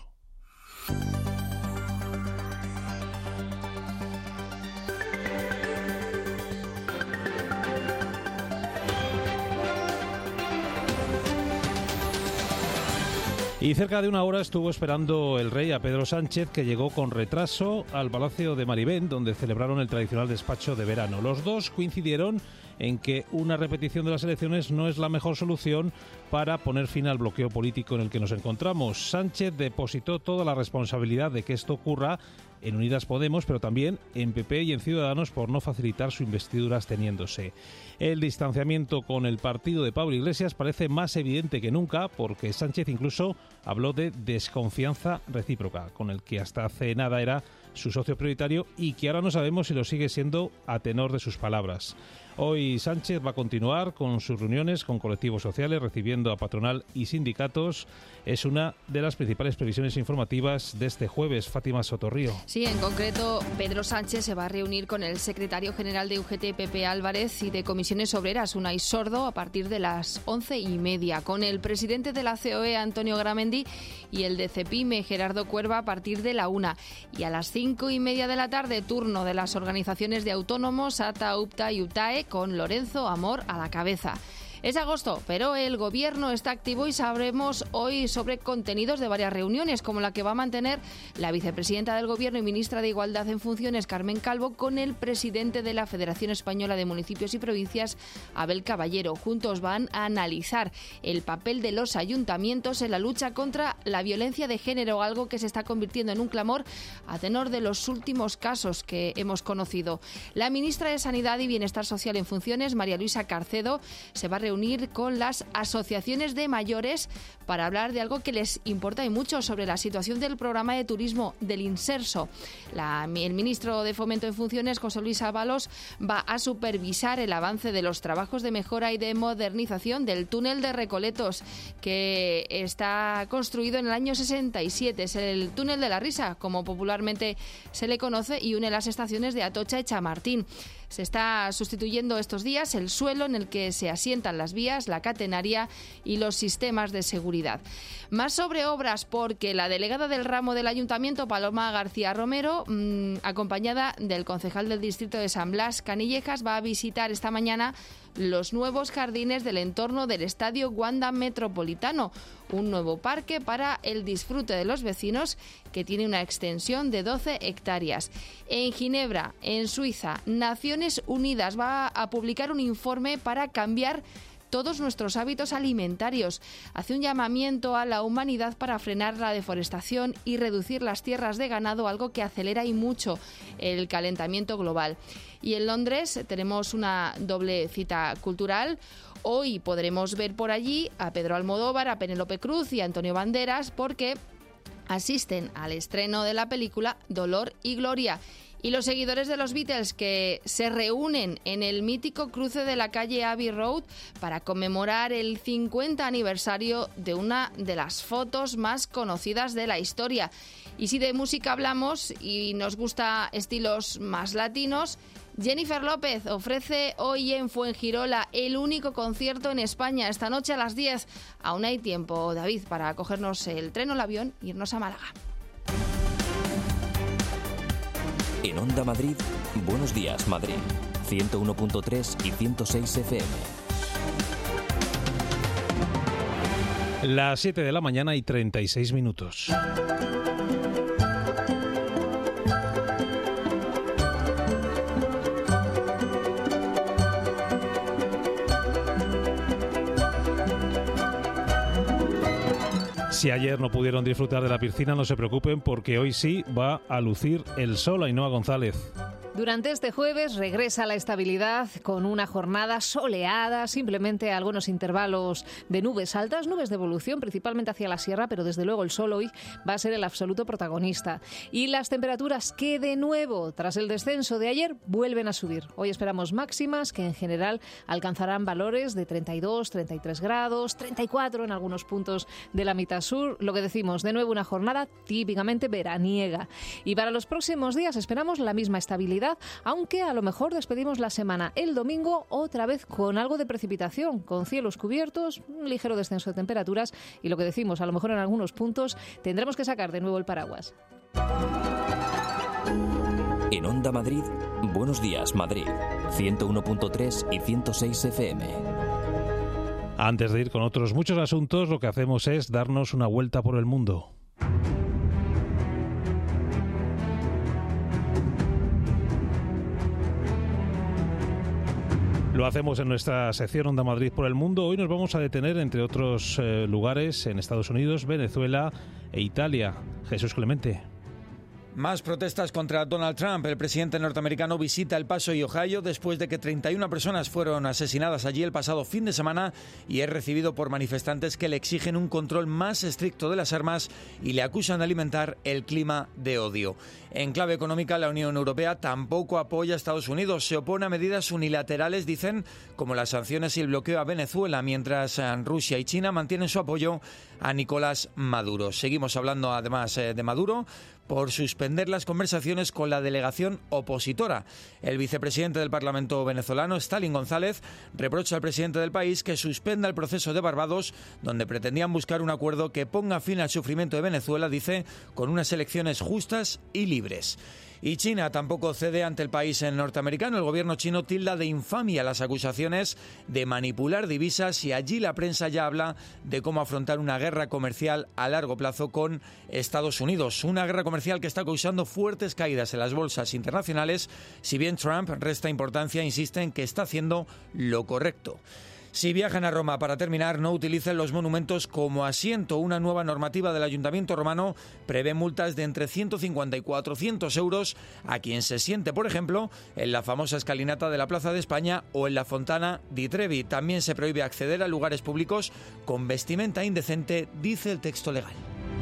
Y cerca de una hora estuvo esperando el rey a Pedro Sánchez, que llegó con retraso al Palacio de Maribén, donde celebraron el tradicional despacho de verano. Los dos coincidieron en que una repetición de las elecciones no es la mejor solución para poner fin al bloqueo político en el que nos encontramos. Sánchez depositó toda la responsabilidad de que esto ocurra en Unidas Podemos, pero también en PP y en Ciudadanos por no facilitar su investidura absteniéndose. El distanciamiento con el partido de Pablo Iglesias parece más evidente que nunca, porque Sánchez incluso habló de desconfianza recíproca, con el que hasta hace nada era su socio prioritario y que ahora no sabemos si lo sigue siendo a tenor de sus palabras. Hoy Sánchez va a continuar con sus reuniones con colectivos sociales, recibiendo a patronal y sindicatos. Es una de las principales previsiones informativas de este jueves. Fátima Sotorrío.
Sí, en concreto, Pedro Sánchez se va a reunir con el secretario general de UGT, Pepe Álvarez, y de Comisiones Obreras, Unai Sordo, a partir de las 11:30, con el presidente de la COE, Antonio Gramendi, y el de CEPIME, Gerardo Cuerva, a partir de la 1. Y a las 5:30 de la tarde, turno de las organizaciones de autónomos, ATA, UPTA y UTAE, con Lorenzo Amor a la cabeza. Es agosto, pero el Gobierno está activo y sabremos hoy sobre contenidos de varias reuniones, como la que va a mantener la vicepresidenta del Gobierno y ministra de Igualdad en funciones, Carmen Calvo, con el presidente de la Federación Española de Municipios y Provincias, Abel Caballero. Juntos van a analizar el papel de los ayuntamientos en la lucha contra la violencia de género, algo que se está convirtiendo en un clamor a tenor de los últimos casos que hemos conocido. La ministra de Sanidad y Bienestar Social en funciones, María Luisa Carcedo, se va a reunir reunir con las asociaciones de mayores para hablar de algo que les importa y mucho, sobre la situación del programa de turismo del Inserso. El ministro de Fomento en funciones, José Luis Ábalos, va a supervisar el avance de los trabajos de mejora y de modernización del túnel de Recoletos, que está construido en el año 67. Es el túnel de la risa, como popularmente se le conoce, y une las estaciones de Atocha y Chamartín. Se está sustituyendo estos días el suelo en el que se asientan las vías, la catenaria y los sistemas de seguridad. Más sobre obras, porque la delegada del ramo del Ayuntamiento, Paloma García Romero, acompañada del concejal del distrito de San Blas, Canillejas, va a visitar esta mañana los nuevos jardines del entorno del Estadio Wanda Metropolitano, un nuevo parque para el disfrute de los vecinos que tiene una extensión de 12 hectáreas. En Ginebra, en Suiza, Naciones Unidas va a publicar un informe para cambiar todos nuestros hábitos alimentarios. Hace un llamamiento a la humanidad para frenar la deforestación y reducir las tierras de ganado, algo que acelera y mucho el calentamiento global. Y en Londres tenemos una doble cita cultural. Hoy podremos ver por allí a Pedro Almodóvar, a Penélope Cruz y a Antonio Banderas, porque asisten al estreno de la película Dolor y Gloria. Y los seguidores de los Beatles, que se reúnen en el mítico cruce de la calle Abbey Road para conmemorar el 50 aniversario de una de las fotos más conocidas de la historia. Y si de música hablamos y nos gusta estilos más latinos, Jennifer López ofrece hoy en Fuengirola el único concierto en España, esta noche a las 10. Aún hay tiempo, David, para cogernos el tren o el avión e irnos a Málaga.
En Onda Madrid, Buenos Días Madrid, 101.3 y 106 FM.
Las 7 de la mañana y 36 minutos. Si ayer no pudieron disfrutar de la piscina, no se preocupen, porque hoy sí va a lucir el sol. Ainhoa González.
Durante este jueves regresa la estabilidad con una jornada soleada, simplemente algunos intervalos de nubes altas, nubes de evolución, principalmente hacia la sierra, pero desde luego el sol hoy va a ser el absoluto protagonista. Y las temperaturas que de nuevo, tras el descenso de ayer, vuelven a subir. Hoy esperamos máximas que en general alcanzarán valores de 32, 33 grados, 34 en algunos puntos de la mitad sur. Lo que decimos, de nuevo una jornada típicamente veraniega. Y para los próximos días esperamos la misma estabilidad, aunque a lo mejor despedimos la semana el domingo otra vez con algo de precipitación, con cielos cubiertos, un ligero descenso de temperaturas y lo que decimos, a lo mejor en algunos puntos tendremos que sacar de nuevo el paraguas.
En Onda Madrid, Buenos Días Madrid, 101.3 y 106 FM.
Antes de ir con otros muchos asuntos, lo que hacemos es darnos una vuelta por el mundo. Lo hacemos en nuestra sección Onda Madrid por el mundo. Hoy nos vamos a detener, entre otros lugares, en Estados Unidos, Venezuela e Italia. Jesús Clemente.
Más protestas contra Donald Trump. El presidente norteamericano visita El Paso y Ohio después de que 31 personas fueron asesinadas allí el pasado fin de semana y es recibido por manifestantes que le exigen un control más estricto de las armas y le acusan de alimentar el clima de odio. En clave económica, la Unión Europea tampoco apoya a Estados Unidos. Se opone a medidas unilaterales, dicen, como las sanciones y el bloqueo a Venezuela, mientras Rusia y China mantienen su apoyo a Nicolás Maduro. Seguimos hablando además de Maduro por suspender las conversaciones con la delegación opositora. El vicepresidente del Parlamento venezolano, Stalin González, reprocha al presidente del país que suspenda el proceso de Barbados, donde pretendían buscar un acuerdo que ponga fin al sufrimiento de Venezuela, dice, con unas elecciones justas y libres. Y China tampoco cede ante el país norteamericano. El gobierno chino tilda de infamia las acusaciones de manipular divisas y allí la prensa ya habla de cómo afrontar una guerra comercial a largo plazo con Estados Unidos. Una guerra comercial que está causando fuertes caídas en las bolsas internacionales, si bien Trump resta importancia e insiste en que está haciendo lo correcto. Si viajan a Roma, para terminar, no utilicen los monumentos como asiento. Una nueva normativa del Ayuntamiento romano prevé multas de entre 150 y 400 euros a quien se siente, por ejemplo, en la famosa escalinata de la Plaza de España o en la Fontana di Trevi. También se prohíbe acceder a lugares públicos con vestimenta indecente, dice el texto legal.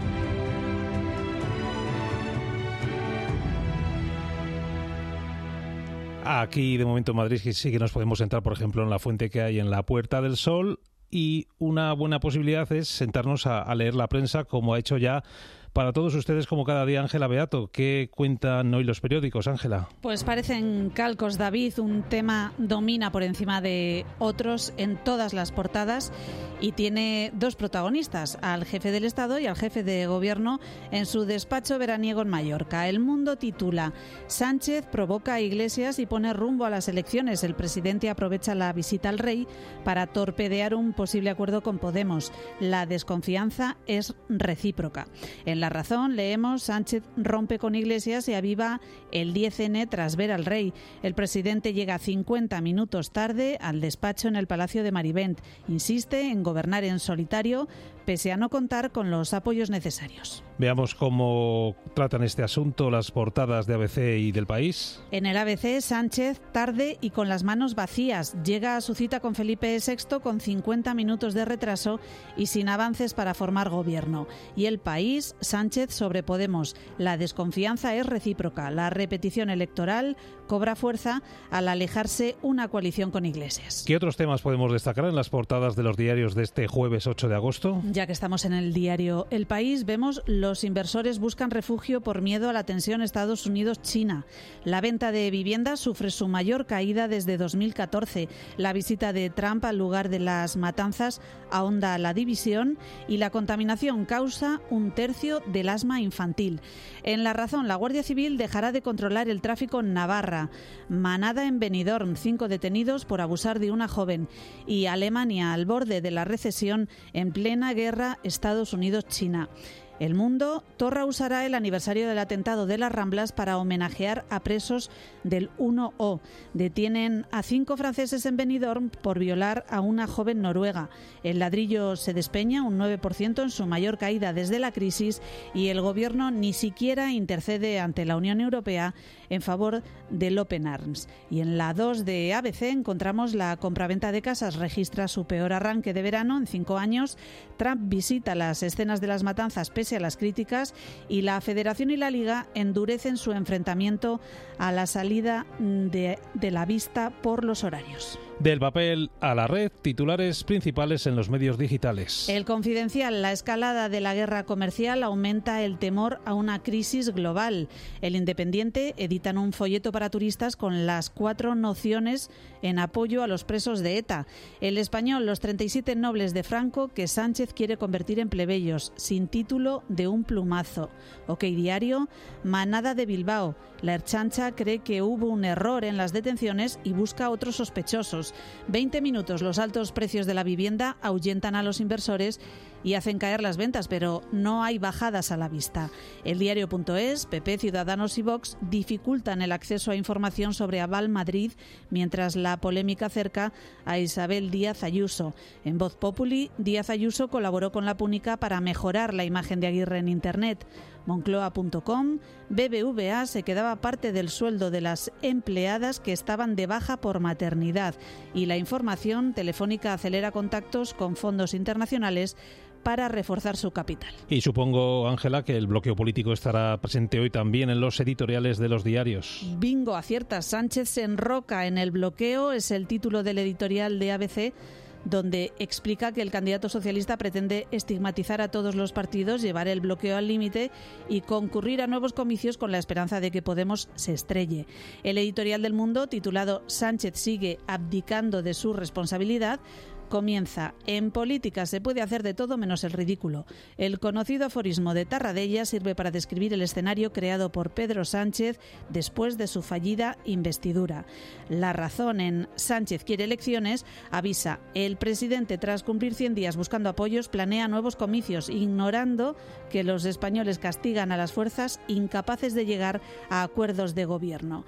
Aquí, de momento, en Madrid sí que nos podemos sentar, por ejemplo, en la fuente que hay en la Puerta del Sol, y una buena posibilidad es sentarnos a leer la prensa, como ha hecho ya para todos ustedes, como cada día, Ángela Beato. ¿Qué cuentan hoy los periódicos, Ángela?
Pues parecen calcos, David. Un tema domina por encima de otros en todas las portadas y tiene dos protagonistas, al jefe del Estado y al jefe de Gobierno en su despacho veraniego en Mallorca. El Mundo titula: Sánchez provoca a Iglesias y pone rumbo a las elecciones. El presidente aprovecha la visita al rey para torpedear un posible acuerdo con Podemos. La desconfianza es recíproca. En La Razón leemos: Sánchez rompe con Iglesias y aviva el 10N tras ver al rey. El presidente llega 50 minutos tarde al despacho en el Palacio de Marivent. Insiste en gobernar en solitario, pese a no contar con los apoyos necesarios.
Veamos cómo tratan este asunto las portadas de ABC y del País.
En el ABC, Sánchez tarde y con las manos vacías. Llega a su cita con Felipe VI con 50 minutos de retraso y sin avances para formar gobierno. Y El País, Sánchez sobre Podemos. La desconfianza es recíproca. La repetición electoral cobra fuerza al alejarse una coalición con Iglesias.
¿Qué otros temas podemos destacar en las portadas de los diarios de este jueves 8 de agosto?
Ya que estamos en el diario El País, vemos: los inversores buscan refugio por miedo a la tensión Estados Unidos-China. La venta de viviendas sufre su mayor caída desde 2014. La visita de Trump al lugar de las matanzas ahonda la división y la contaminación causa 1/3 del asma infantil. En La Razón, la Guardia Civil dejará de controlar el tráfico en Navarra. Manada en Benidorm, 5 detenidos por abusar de una joven. Y Alemania al borde de la recesión en plena guerra Estados Unidos-China. El Mundo: Torra usará el aniversario del atentado de las Ramblas para homenajear a presos del 1O. Detienen a 5 franceses en Benidorm por violar a una joven noruega. El ladrillo se despeña un 9% en su mayor caída desde la crisis y el Gobierno ni siquiera intercede ante la Unión Europea en favor del Open Arms. Y en la 2 de ABC encontramos: la compraventa de casas registra su peor arranque de verano en 5 años. Trump visita las escenas de las matanzas pese a las críticas y la Federación y la Liga endurecen su enfrentamiento a la salida de la vista por los horarios.
Del papel a la red, titulares principales en los medios digitales.
El Confidencial: la escalada de la guerra comercial aumenta el temor a una crisis global. El Independiente: editan un folleto para turistas con las 4 nociones en apoyo a los presos de ETA. El Español: los 37 nobles de Franco que Sánchez quiere convertir en plebeyos, sin título de un plumazo. OK Diario: Manada de Bilbao. La Ertzaintza cree que hubo un error en las detenciones y busca a otros sospechosos. 20 minutos: los altos precios de la vivienda ahuyentan a los inversores y hacen caer las ventas, pero no hay bajadas a la vista. El Diario.es: PP, Ciudadanos y Vox dificultan el acceso a información sobre Aval Madrid, mientras la polémica acerca a Isabel Díaz Ayuso. En Voz Populi: Díaz Ayuso colaboró con la Púnica para mejorar la imagen de Aguirre en Internet. Moncloa.com: BBVA se quedaba parte del sueldo de las empleadas que estaban de baja por maternidad. Y La Información: Telefónica acelera contactos con fondos internacionales para reforzar su capital.
Y supongo, Ángela, que el bloqueo político estará presente hoy también en los editoriales de los diarios.
Bingo, aciertas. Sánchez se enroca en el bloqueo, es el título del editorial de ABC, donde explica que el candidato socialista pretende estigmatizar a todos los partidos, llevar el bloqueo al límite y concurrir a nuevos comicios con la esperanza de que Podemos se estrelle. El editorial del Mundo, titulado «Sánchez sigue abdicando de su responsabilidad», comienza: en política se puede hacer de todo menos el ridículo. El conocido aforismo de Tarradella sirve para describir el escenario creado por Pedro Sánchez después de su fallida investidura. La Razón, en Sánchez quiere elecciones, avisa: el presidente, tras cumplir 100 días buscando apoyos, planea nuevos comicios, ignorando que los españoles castigan a las fuerzas incapaces de llegar a acuerdos de gobierno.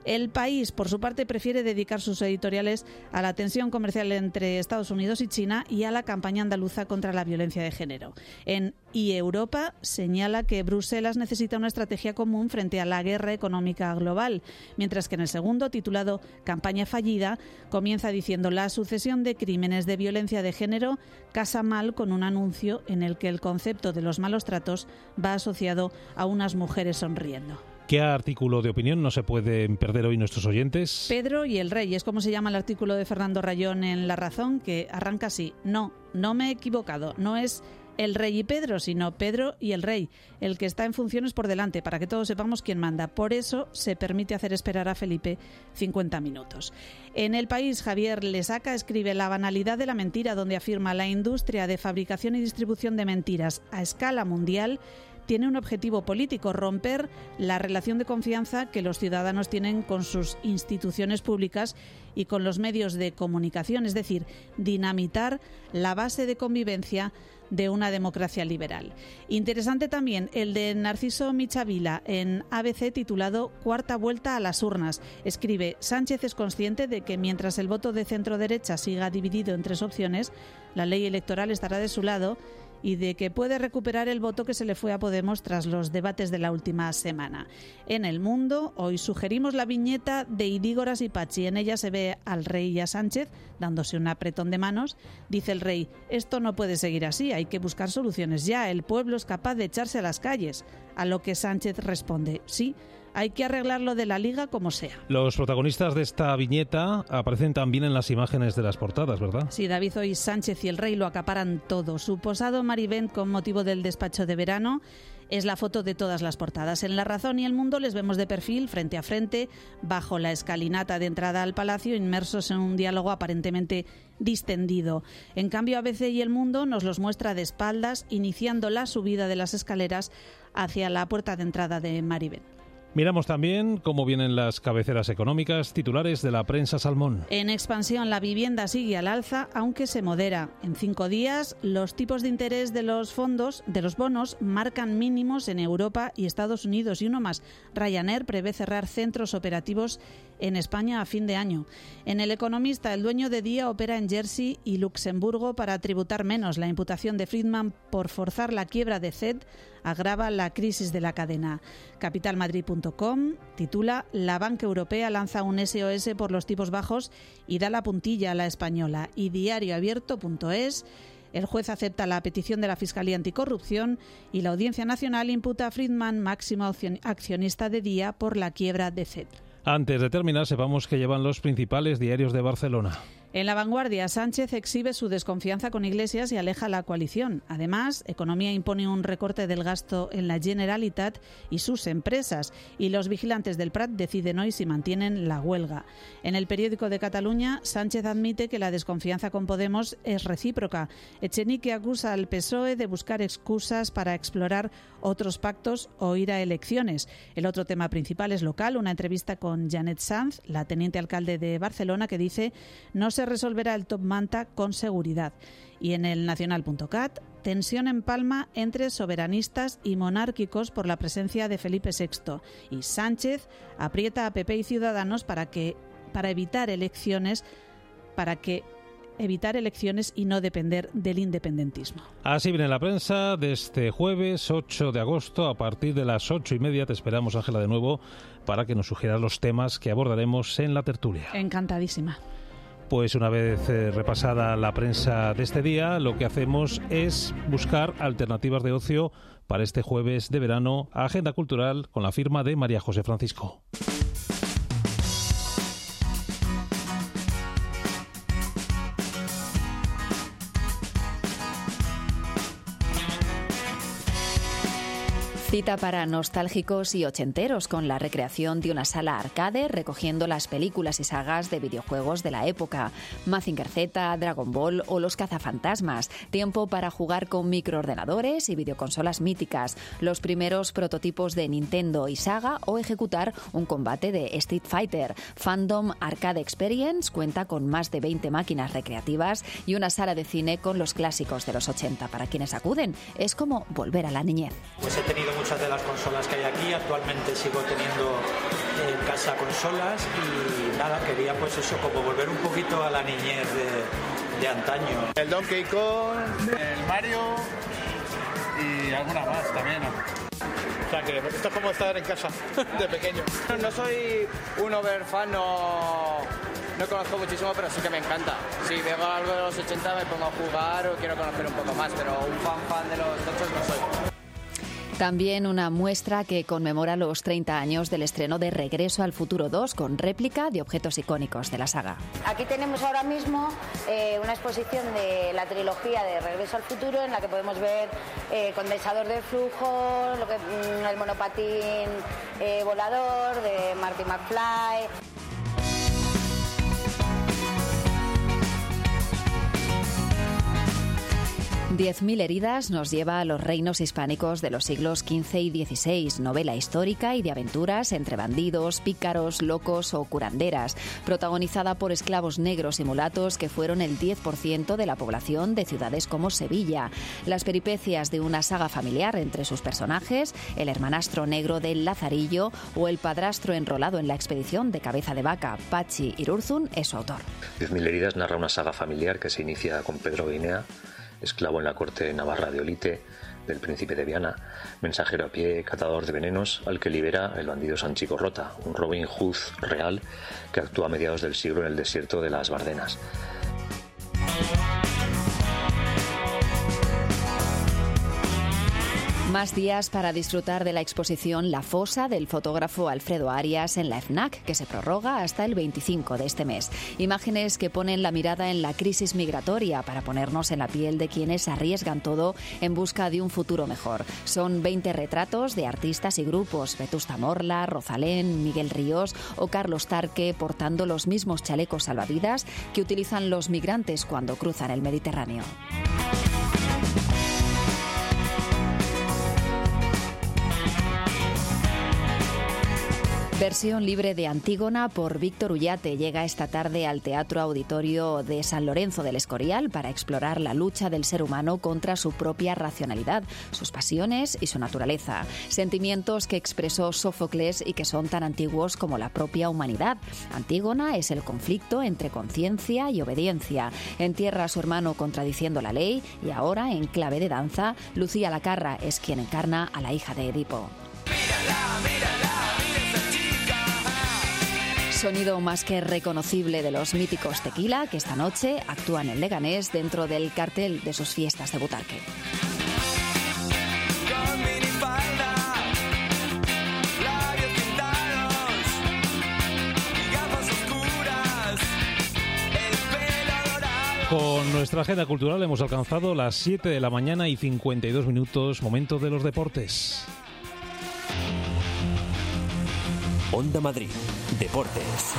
El País, por su parte, prefiere dedicar sus editoriales a la tensión comercial entre Estados Unidos y China y a la campaña andaluza contra la violencia de género. En Europa señala que Bruselas necesita una estrategia común frente a la guerra económica global, mientras que en el segundo, titulado Campaña fallida, comienza diciendo: la sucesión de crímenes de violencia de género casa mal con un anuncio en el que el concepto de los malos tratos va asociado a unas mujeres sonriendo.
¿Qué artículo de opinión no se pueden perder hoy nuestros oyentes?
Pedro y el Rey, es como se llama el artículo de Fernando Rayón en La Razón, que arranca así: no me he equivocado, no es el Rey y Pedro, sino Pedro y el Rey, el que está en funciones por delante, para que todos sepamos quién manda. Por eso se permite hacer esperar a Felipe 50 minutos. En El País, Javier Lesaca escribe: la banalidad de la mentira, donde afirma: la industria de fabricación y distribución de mentiras a escala mundial tiene un objetivo político: romper la relación de confianza que los ciudadanos tienen con sus instituciones públicas y con los medios de comunicación, es decir, dinamitar la base de convivencia de una democracia liberal. Interesante también el de Narciso Michavila en ABC, titulado Cuarta vuelta a las urnas. Escribe: Sánchez es consciente de que mientras el voto de centro-derecha siga dividido en 3 opciones, la ley electoral estará de su lado y de que puede recuperar el voto que se le fue a Podemos tras los debates de la última semana. En El Mundo, hoy sugerimos la viñeta de Idígoras y Pachi. En ella se ve al Rey y a Sánchez dándose un apretón de manos. Dice el Rey: esto no puede seguir así, hay que buscar soluciones ya, el pueblo es capaz de echarse a las calles. A lo que Sánchez responde: sí, hay que arreglarlo de la Liga como sea.
Los protagonistas de esta viñeta aparecen también en las imágenes de las portadas, ¿verdad?
Sí, David, hoy Sánchez y el Rey lo acaparan todo. Su posado Marivent con motivo del despacho de verano es la foto de todas las portadas. En La Razón y El Mundo les vemos de perfil, frente a frente, bajo la escalinata de entrada al Palacio, inmersos en un diálogo aparentemente distendido. En cambio, ABC y El Mundo nos los muestra de espaldas, iniciando la subida de las escaleras hacia la puerta de entrada de Marivent.
Miramos también cómo vienen las cabeceras económicas, titulares de la prensa Salmón.
En Expansión, la vivienda sigue al alza, aunque se modera. En 5 días, los tipos de interés de los fondos, de los bonos, marcan mínimos en Europa y Estados Unidos. Y uno más: Ryanair prevé cerrar centros operativos en España a fin de año. En El Economista, el dueño de Día opera en Jersey y Luxemburgo para tributar menos. La imputación de Friedman por forzar la quiebra de CED agrava la crisis de la cadena. Capitalmadrid.com titula: la banca europea lanza un SOS por los tipos bajos y da la puntilla a la española. Y diarioabierto.es: el juez acepta la petición de la Fiscalía Anticorrupción y la Audiencia Nacional imputa a Friedman, máximo accionista de Día, por la quiebra de CED.
Antes de terminar, sepamos que llevan los principales diarios de Barcelona.
En La Vanguardia, Sánchez exhibe su desconfianza con Iglesias y aleja la coalición. Además, Economía impone un recorte del gasto en la Generalitat y sus empresas. Y los vigilantes del Prat deciden hoy si mantienen la huelga. En El Periódico de Cataluña, Sánchez admite que la desconfianza con Podemos es recíproca. Echenique acusa al PSOE de buscar excusas para explorar otros pactos o ir a elecciones. El otro tema principal es local, una entrevista con Janet Sanz, la teniente alcalde de Barcelona, que dice: no se resolverá el Top Manta con seguridad. Y en el Nacional.cat, tensión en Palma entre soberanistas y monárquicos por la presencia de Felipe VI. Y Sánchez aprieta a PP y Ciudadanos para evitar elecciones y no depender del independentismo.
Así viene la prensa de este jueves 8 de agosto. A partir de las 8:30 te esperamos, Ángela, de nuevo, para que nos sugieras los temas que abordaremos en la tertulia.
Encantadísima.
Pues una vez repasada la prensa de este día, lo que hacemos es buscar alternativas de ocio para este jueves de verano. Agenda cultural con la firma de María José Francisco.
Cita para nostálgicos y ochenteros con la recreación de una sala arcade recogiendo las películas y sagas de videojuegos de la época. Mazinger Z, Dragon Ball o Los Cazafantasmas. Tiempo para jugar con microordenadores y videoconsolas míticas. Los primeros prototipos de Nintendo y Saga o ejecutar un combate de Street Fighter. Fandom Arcade Experience cuenta con más de 20 máquinas recreativas y una sala de cine con los clásicos de los 80. Para quienes acuden, es como volver a la niñez.
Pues he tenido muchas de las consolas que hay aquí. Actualmente sigo teniendo en casa consolas y nada, quería pues eso, como volver un poquito a la niñez de antaño.
El Donkey Kong, el Mario y alguna más también, ¿no? O sea que esto es como estar en casa de pequeño.
No soy un over fan, no conozco muchísimo, pero sí que me encanta. Si veo algo de los 80 me pongo a jugar o quiero conocer un poco más, pero un fan de los tochos no soy.
También una muestra que conmemora los 30 años del estreno de Regreso al Futuro 2 con réplica de objetos icónicos de la saga.
Aquí tenemos ahora mismo una exposición de la trilogía de Regreso al Futuro en la que podemos ver condensador de flujo, el monopatín volador de Marty McFly.
10.000 heridas nos lleva a los reinos hispánicos de los siglos XV y XVI, novela histórica y de aventuras entre bandidos, pícaros, locos o curanderas, protagonizada por esclavos negros y mulatos que fueron el 10% de la población de ciudades como Sevilla. Las peripecias de una saga familiar entre sus personajes, el hermanastro negro del Lazarillo o el padrastro enrolado en la expedición de Cabeza de Vaca, Pachi Irurzun, es su autor.
10.000 heridas narra una saga familiar que se inicia con Pedro Guinea, esclavo en la corte navarra de Olite, del príncipe de Viana, mensajero a pie, catador de venenos, al que libera el bandido Sanchico Rota, un Robin Hood real que actúa a mediados del siglo en el desierto de las Bardenas.
Más días para disfrutar de la exposición La Fosa del fotógrafo Alfredo Arias en la FNAC, que se prorroga hasta el 25 de este mes. Imágenes que ponen la mirada en la crisis migratoria para ponernos en la piel de quienes arriesgan todo en busca de un futuro mejor. Son 20 retratos de artistas y grupos, Vetusta Morla, Rosalén, Miguel Ríos o Carlos Tarque, portando los mismos chalecos salvavidas que utilizan los migrantes cuando cruzan el Mediterráneo. Versión libre de Antígona por Víctor Ullate llega esta tarde al Teatro Auditorio de San Lorenzo del Escorial para explorar la lucha del ser humano contra su propia racionalidad, sus pasiones y su naturaleza. Sentimientos que expresó Sófocles y que son tan antiguos como la propia humanidad. Antígona es el conflicto entre conciencia y obediencia. Entierra a su hermano contradiciendo la ley y ahora, en clave de danza, Lucía Lacarra es quien encarna a la hija de Edipo. Sonido más que reconocible de los míticos Tequila, que esta noche actúan en Leganés dentro del cartel de sus fiestas de Butarque.
Con nuestra agenda cultural hemos alcanzado las 7 de la mañana y 52 minutos, momento de los deportes.
Onda Madrid, Deportes.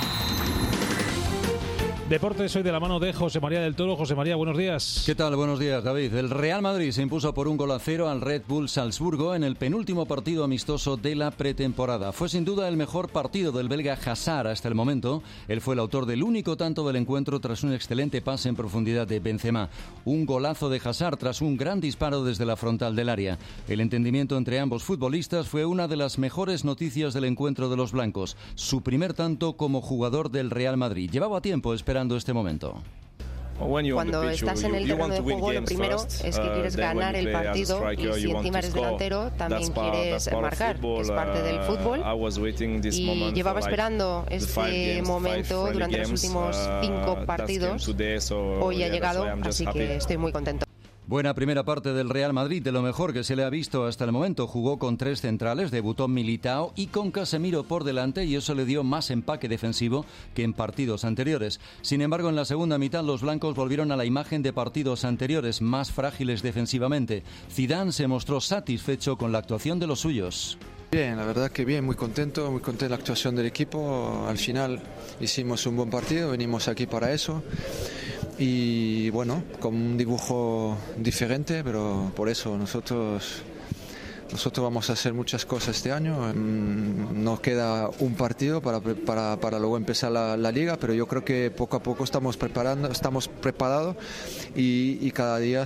Deportes hoy de la mano de José María del Toro. José María, buenos días.
¿Qué tal? Buenos días, David. El Real Madrid se impuso por 1-0 al Red Bull Salzburgo en el penúltimo partido amistoso de la pretemporada. Fue sin duda el mejor partido del belga Hazard hasta el momento. Él fue el autor del único tanto del encuentro tras un excelente pase en profundidad de Benzema. Un golazo de Hazard tras un gran disparo desde la frontal del área. El entendimiento entre ambos futbolistas fue una de las mejores noticias del encuentro de los blancos. Su primer tanto como jugador del Real Madrid. Llevaba tiempo esperando este momento.
Cuando estás en el terreno de juego, lo primero es que quieres ganar el partido y si encima eres delantero, también quieres marcar. Es parte del fútbol y llevaba esperando este momento durante los últimos 5 partidos. Hoy ha llegado, así que estoy muy contento.
Buena primera parte del Real Madrid, de lo mejor que se le ha visto hasta el momento. Jugó con 3 centrales, debutó Militao y con Casemiro por delante y eso le dio más empaque defensivo que en partidos anteriores. Sin embargo, en la segunda mitad los blancos volvieron a la imagen de partidos anteriores, más frágiles defensivamente. Zidane se mostró satisfecho con la actuación de los suyos.
Bien, la verdad que bien, muy contento de la actuación del equipo. Al final hicimos un buen partido, venimos aquí para eso. Y bueno, con un dibujo diferente, pero por eso nosotros Nosotros vamos a hacer muchas cosas este año. Nos queda un partido para luego empezar la liga, pero yo creo que poco a poco estamos preparados y cada día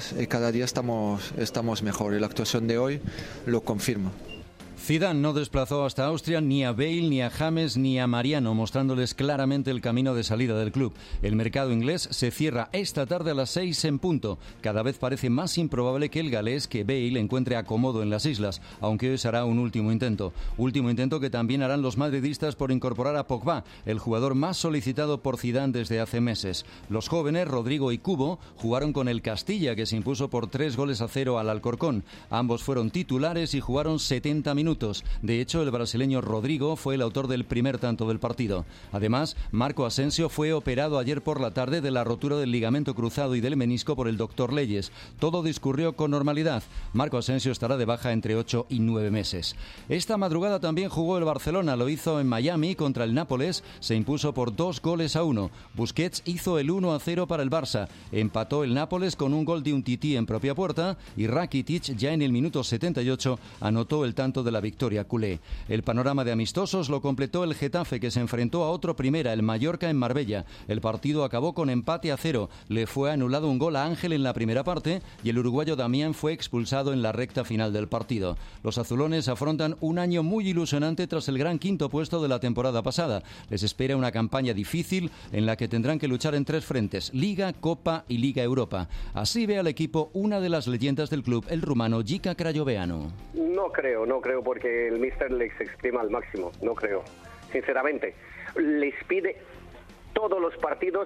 estamos mejor. Y la actuación de hoy lo confirma.
Zidane no desplazó hasta Austria ni a Bale, ni a James, ni a Mariano, mostrándoles claramente el camino de salida del club. El mercado inglés se cierra esta tarde a las 6 en punto. Cada vez parece más improbable que el galés, que Bale, encuentre acomodo en las islas, aunque hoy se hará un último intento. Último intento que también harán los madridistas por incorporar a Pogba, el jugador más solicitado por Zidane desde hace meses. Los jóvenes, Rodrigo y Kubo, jugaron con el Castilla, que se impuso por 3-0 al Alcorcón. Ambos fueron titulares y jugaron 70 minutos. De hecho, el brasileño Rodrigo fue el autor del primer tanto del partido. Además, Marco Asensio fue operado ayer por la tarde de la rotura del ligamento cruzado y del menisco por el doctor Leyes. Todo discurrió con normalidad. Marco Asensio estará de baja entre 8 y 9 meses. Esta madrugada también jugó el Barcelona. Lo hizo en Miami contra el Nápoles. Se impuso por 2-1. Busquets hizo el 1-0 para el Barça. Empató el Nápoles con un gol de Umtiti en propia puerta y Rakitic, ya en el minuto 78, anotó el tanto de la victoria culé. El panorama de amistosos lo completó el Getafe, que se enfrentó a otro primera, el Mallorca, en Marbella. El partido acabó con empate a 0. Le fue anulado un gol a Ángel en la primera parte y el uruguayo Damián fue expulsado en la recta final del partido. Los azulones afrontan un año muy ilusionante tras el gran quinto puesto de la temporada pasada. Les espera una campaña difícil en la que tendrán que luchar en 3 frentes: Liga, Copa y Liga Europa. Así ve al equipo una de las leyendas del club, el rumano Jica Crayoveanu.
No creo porque el míster les exprima al máximo, no creo, sinceramente. Les pide todos los partidos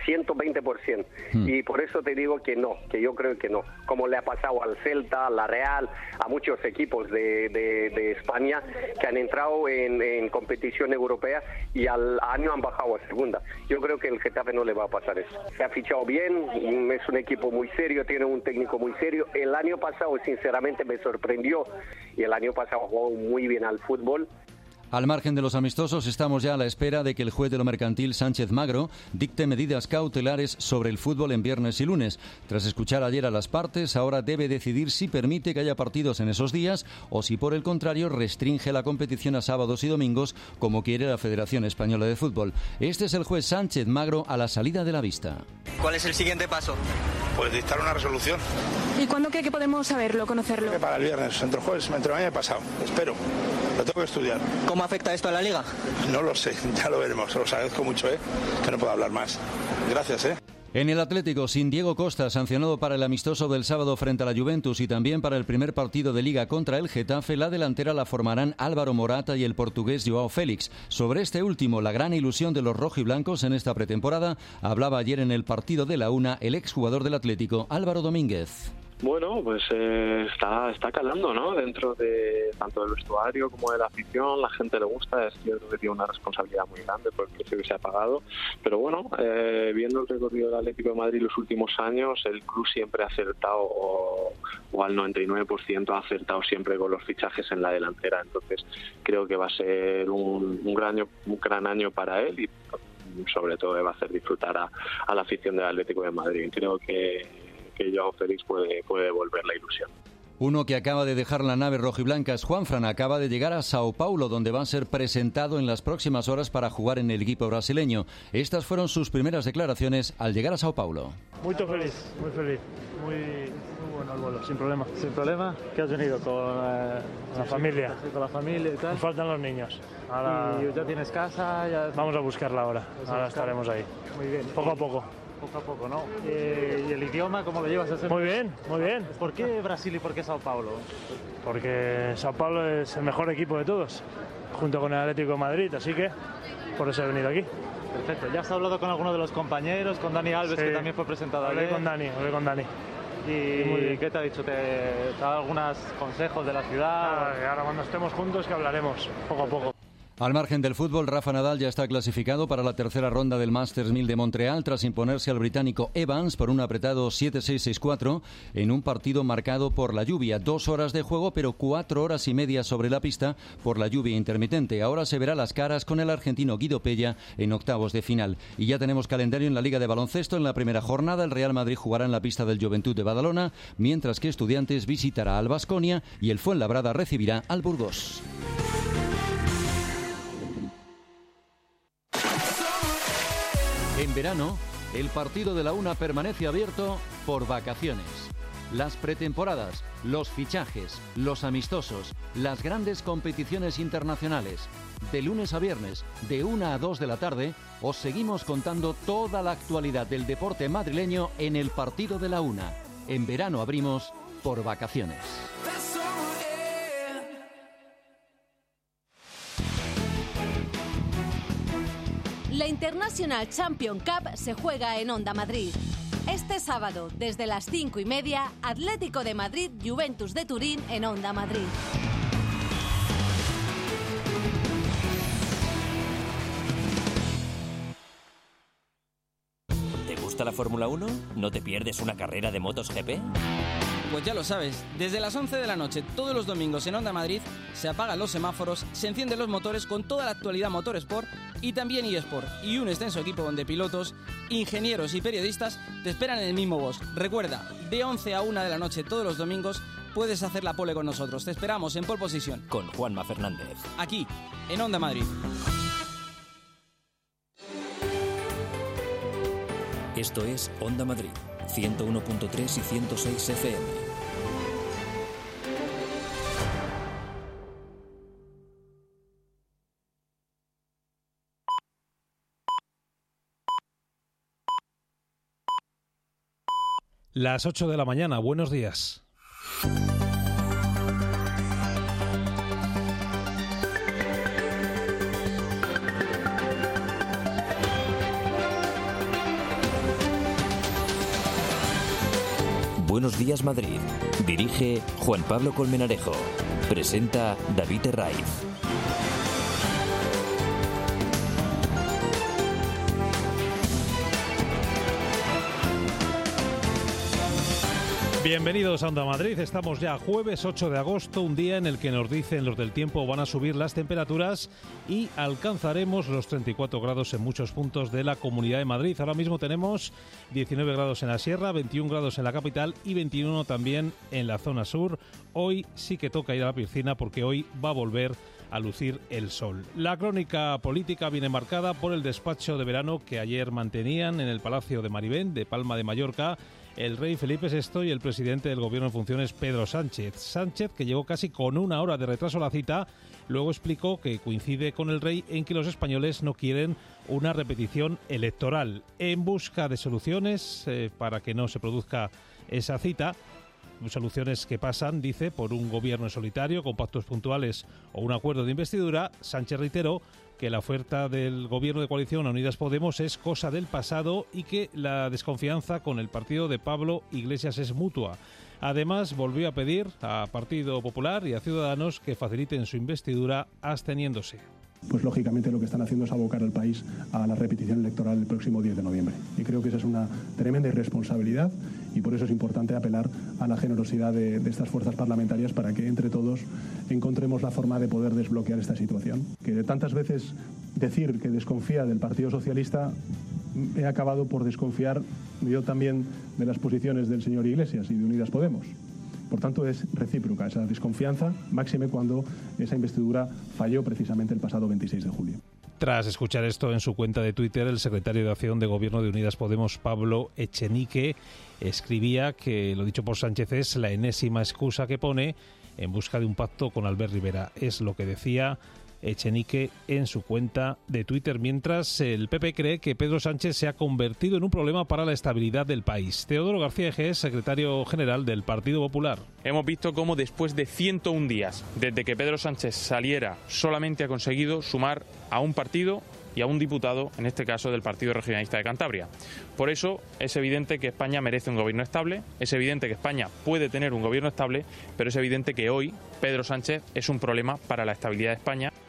120%. Y por eso te digo que no, que yo creo que no. Como le ha pasado al Celta, a la Real, a muchos equipos de España que han entrado en competición europea y al año han bajado a segunda. Yo creo que el Getafe no le va a pasar eso. Se ha fichado bien, es un equipo muy serio, tiene un técnico muy serio. El año pasado, sinceramente, me sorprendió y el año pasado jugó muy bien al fútbol.
Al margen de los amistosos, estamos ya a la espera de que el juez de lo mercantil, Sánchez Magro, dicte medidas cautelares sobre el fútbol en viernes y lunes. Tras escuchar ayer a las partes, ahora debe decidir si permite que haya partidos en esos días o si, por el contrario, restringe la competición a sábados y domingos, como quiere la Federación Española de Fútbol. Este es el juez Sánchez Magro a la salida de la vista.
¿Cuál es el siguiente paso?
Pues dictar una resolución.
¿Y cuándo cree que podemos saberlo, conocerlo?
Para el viernes, entre jueves, entre mañana y pasado. Espero. Lo tengo que estudiar.
¿Cómo afecta esto a la Liga?
No lo sé, ya lo veremos. Os agradezco mucho, que no puedo hablar más. Gracias,
En el Atlético, sin Diego Costa, sancionado para el amistoso del sábado frente a la Juventus y también para el primer partido de Liga contra el Getafe, la delantera la formarán Álvaro Morata y el portugués Joao Félix. Sobre este último, la gran ilusión de los rojiblancos en esta pretemporada, hablaba ayer en el partido de la Una el exjugador del Atlético, Álvaro Domínguez.
Bueno, pues está calando, ¿no? Dentro de tanto del vestuario como de la afición, la gente le gusta, es cierto que tiene una responsabilidad muy grande por el precio que se ha pagado, pero bueno, viendo el recorrido del Atlético de Madrid los últimos años, el club siempre ha acertado o al 99% ha acertado siempre con los fichajes en la delantera, entonces creo que va a ser un gran año para él y sobre todo va a hacer disfrutar a la afición del Atlético de Madrid. Creo que Joao Félix puede devolver la ilusión.
Uno que acaba de dejar la nave rojiblanca es Juanfran. Acaba de llegar a Sao Paulo, donde va a ser presentado en las próximas horas para jugar en el equipo brasileño. Estas fueron sus primeras declaraciones al llegar a Sao Paulo.
Muy feliz, muy bueno el vuelo, sin problema. ¿Sin problema? ¿Qué has venido? ¿Con la familia? Sí, con la familia y tal. Me faltan los niños. Ahora... ¿Y ya tienes casa? Ya... Vamos a buscarla ahora. Ahora estaremos ahí. Muy bien. Poco a poco. Poco a poco, ¿no? ¿Y el idioma cómo lo llevas? Muy bien, muy bien. ¿Por qué Brasil y por qué Sao Paulo? Porque Sao Paulo es el mejor equipo de todos, junto con el Atlético de Madrid, así que por eso he venido aquí. Perfecto. ¿Ya has hablado con alguno de los compañeros, con Dani Alves, que también fue presentado ayer? Hablé con Dani. ¿Y qué te ha dicho? ¿Te ha dado algunos consejos de la ciudad? Ahora cuando estemos juntos que hablaremos, poco a poco.
Al margen del fútbol, Rafa Nadal ya está clasificado para la tercera ronda del Masters 1000 de Montreal tras imponerse al británico Evans por un apretado 7-6-6-4 en un partido marcado por la lluvia. 2 horas de juego, pero 4 horas y media sobre la pista por la lluvia intermitente. Ahora se verá las caras con el argentino Guido Pella en octavos de final. Y ya tenemos calendario en la Liga de Baloncesto. En la primera jornada, el Real Madrid jugará en la pista del Juventud de Badalona, mientras que Estudiantes visitará al Baskonia y el Fuenlabrada recibirá al Burgos. En verano, el partido de la Una permanece abierto por vacaciones. Las pretemporadas, los fichajes, los amistosos, las grandes competiciones internacionales. De lunes a viernes, de 1 a 2 de la tarde, os seguimos contando toda la actualidad del deporte madrileño en el partido de la Una. En verano abrimos por vacaciones.
La International Champions Cup se juega en Onda Madrid. Este sábado, desde las 5:30, Atlético de Madrid, Juventus de Turín en Onda Madrid.
¿Te gusta la Fórmula 1? ¿No te pierdes una carrera de motos GP?
Pues ya lo sabes, desde las 11 de la noche todos los domingos en Onda Madrid se apagan los semáforos, se encienden los motores con toda la actualidad motorsport y también eSport, y un extenso equipo donde pilotos, ingenieros y periodistas te esperan en el mismo bosque. Recuerda, de 11 a 1 de la noche todos los domingos puedes hacer la pole con nosotros. Te esperamos en Pole Position
con Juanma Fernández,
aquí en Onda Madrid.
Esto es Onda Madrid, 101.3 y 106 FM.
Las 8 de la mañana, buenos días.
Buenos días Madrid. Dirige Juan Pablo Colmenarejo. Presenta David Herraiz.
Bienvenidos a Onda Madrid, estamos ya jueves 8 de agosto, un día en el que nos dicen los del tiempo van a subir las temperaturas y alcanzaremos los 34 grados en muchos puntos de la Comunidad de Madrid. Ahora mismo tenemos 19 grados en la sierra, 21 grados en la capital y 21 también en la zona sur. Hoy sí que toca ir a la piscina porque hoy va a volver a lucir el sol. La crónica política viene marcada por el despacho de verano que ayer mantenían en el Palacio de Marivén, de Palma de Mallorca, el rey Felipe VI y el presidente del gobierno en funciones, Pedro Sánchez. Sánchez, que llegó casi con 1 hora de retraso a la cita, luego explicó que coincide con el rey en que los españoles no quieren una repetición electoral. En busca de soluciones para que no se produzca esa cita, soluciones que pasan, dice, por un gobierno en solitario, con pactos puntuales o un acuerdo de investidura, Sánchez reiteró que la oferta del gobierno de coalición a Unidas Podemos es cosa del pasado y que la desconfianza con el partido de Pablo Iglesias es mutua. Además, volvió a pedir a Partido Popular y a Ciudadanos que faciliten su investidura absteniéndose.
Pues lógicamente lo que están haciendo es abocar al país a la repetición electoral el próximo 10 de noviembre. Y creo que esa es una tremenda irresponsabilidad y por eso es importante apelar a la generosidad de estas fuerzas parlamentarias para que entre todos encontremos la forma de poder desbloquear esta situación. Que de tantas veces decir que desconfía del Partido Socialista, he acabado por desconfiar yo también de las posiciones del señor Iglesias y de Unidas Podemos. Por tanto, es recíproca esa desconfianza, máxime cuando esa investidura falló precisamente el pasado 26 de julio.
Tras escuchar esto en su cuenta de Twitter, el secretario de Acción de Gobierno de Unidas Podemos, Pablo Echenique, escribía que lo dicho por Sánchez es la enésima excusa que pone en busca de un pacto con Albert Rivera. Es lo que decía Echenique en su cuenta de Twitter, mientras el PP cree que Pedro Sánchez se ha convertido en un problema para la estabilidad del país. Teodoro García Egea, secretario general del Partido Popular.
Hemos visto cómo después de 101 días, desde que Pedro Sánchez saliera, solamente ha conseguido sumar a un partido y a un diputado, en este caso del Partido Regionalista de Cantabria. Por eso es evidente que España merece un gobierno estable, es evidente que España puede tener un gobierno estable, pero es evidente que hoy Pedro Sánchez es un problema para la estabilidad de España.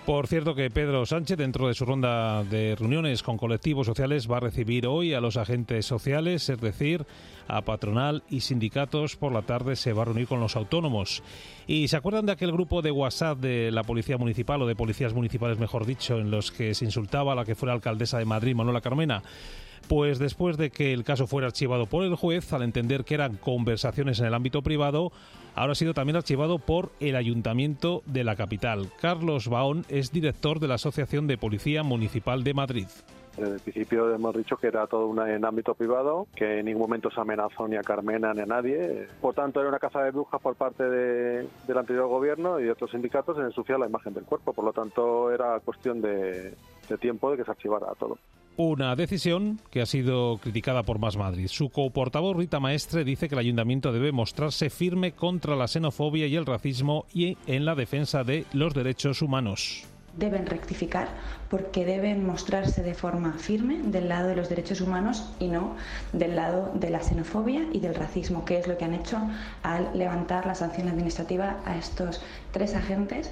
Por cierto que Pedro Sánchez, dentro de su ronda de reuniones con colectivos sociales, va a recibir hoy a los agentes sociales, es decir, a patronal y sindicatos. Por la tarde se va a reunir con los autónomos. ¿Y se acuerdan de aquel grupo de WhatsApp de la Policía Municipal, o de policías municipales, mejor dicho, en los que se insultaba a la que fuera alcaldesa de Madrid, Manuela Carmena? Pues después de que el caso fuera archivado por el juez, al entender que eran conversaciones en el ámbito privado, ahora ha sido también archivado por el Ayuntamiento de la capital. Carlos Baón es director de la Asociación de Policía Municipal de Madrid.
Desde el principio hemos dicho que era todo en ámbito privado, que en ningún momento se amenazó ni a Carmena ni a nadie. Por tanto, era una caza de brujas por parte del anterior gobierno y de otros sindicatos en ensuciar la imagen del cuerpo. Por lo tanto, era cuestión de tiempo de que se archivara todo.
Una decisión que ha sido criticada por Más Madrid. Su coportavoz Rita Maestre dice que el ayuntamiento debe mostrarse firme contra la xenofobia y el racismo y en la defensa de los derechos humanos.
Deben rectificar porque deben mostrarse de forma firme del lado de los derechos humanos y no del lado de la xenofobia y del racismo, que es lo que han hecho al levantar la sanción administrativa a estos 3 agentes.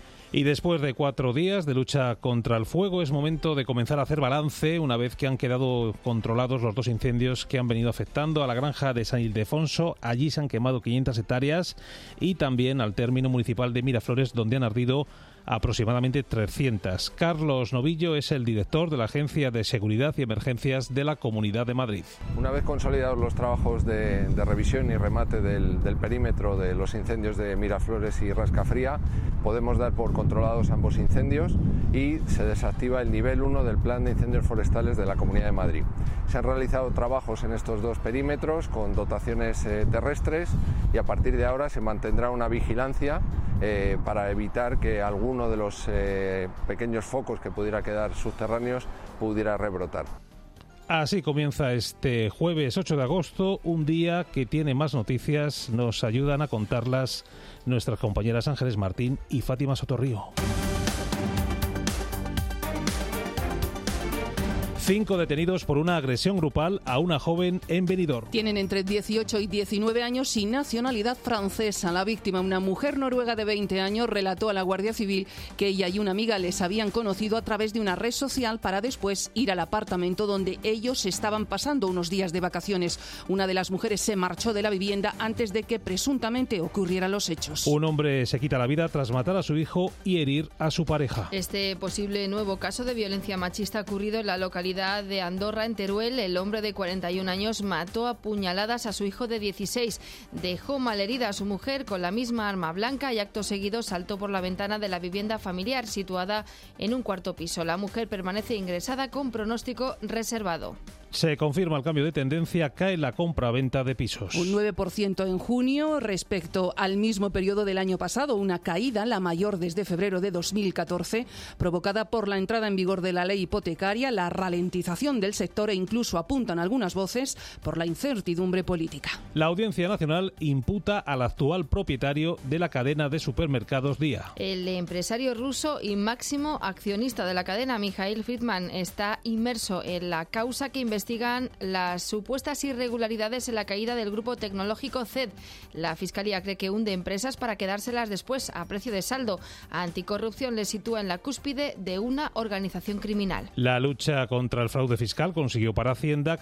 Y después de 4 días de lucha contra el fuego, es momento de comenzar a hacer balance una vez que han quedado controlados los 2 incendios que han venido afectando a la granja de San Ildefonso. Allí se han quemado 500 hectáreas y también al término municipal de Miraflores, donde han ardido aproximadamente 300. Carlos Novillo es el director de la Agencia de Seguridad y Emergencias de la Comunidad de Madrid.
Una vez consolidados los trabajos de revisión y remate del perímetro de los incendios de Miraflores y Rascafría, podemos dar por controlados ambos incendios y se desactiva el nivel 1 del Plan de Incendios Forestales de la Comunidad de Madrid. Se han realizado trabajos en estos 2 perímetros con dotaciones terrestres y a partir de ahora se mantendrá una vigilancia para evitar que alguno de los pequeños focos que pudiera quedar subterráneos pudiera rebrotar.
Así comienza este jueves 8 de agosto, un día que tiene más noticias. Nos ayudan a contarlas nuestras compañeras Ángeles Martín y Fátima Sotorrío. 5 detenidos por una agresión grupal a una joven en Benidorm.
Tienen entre 18 y 19 años y nacionalidad francesa. La víctima, una mujer noruega de 20 años, relató a la Guardia Civil que ella y una amiga les habían conocido a través de una red social para después ir al apartamento donde ellos estaban pasando unos días de vacaciones. Una de las mujeres se marchó de la vivienda antes de que presuntamente ocurrieran los hechos.
Un hombre se quita la vida tras matar a su hijo y herir a su pareja.
Este posible nuevo caso de violencia machista ha ocurrido en la localidad de Andorra, en Teruel. El hombre de 41 años mató a puñaladas a su hijo de 16. Dejó malherida a su mujer con la misma arma blanca y acto seguido saltó por la ventana de la vivienda familiar situada en un 4º piso. La mujer permanece ingresada con pronóstico reservado.
Se confirma el cambio de tendencia, cae la compra-venta de pisos.
Un 9% en junio respecto al mismo periodo del año pasado, una caída, la mayor desde febrero de 2014, provocada por la entrada en vigor de la ley hipotecaria, la ralentización del sector e incluso, apuntan algunas voces, por la incertidumbre política.
La Audiencia Nacional imputa al actual propietario de la cadena de supermercados Día.
El empresario ruso y máximo accionista de la cadena, Mikhail Fridman, está inmerso en la causa que investigan las supuestas irregularidades en la caída del grupo tecnológico ZED. La Fiscalía cree que hunde empresas para quedárselas después a precio de saldo. Anticorrupción le sitúa en la cúspide de una organización criminal.
La lucha contra el fraude fiscal consiguió para Hacienda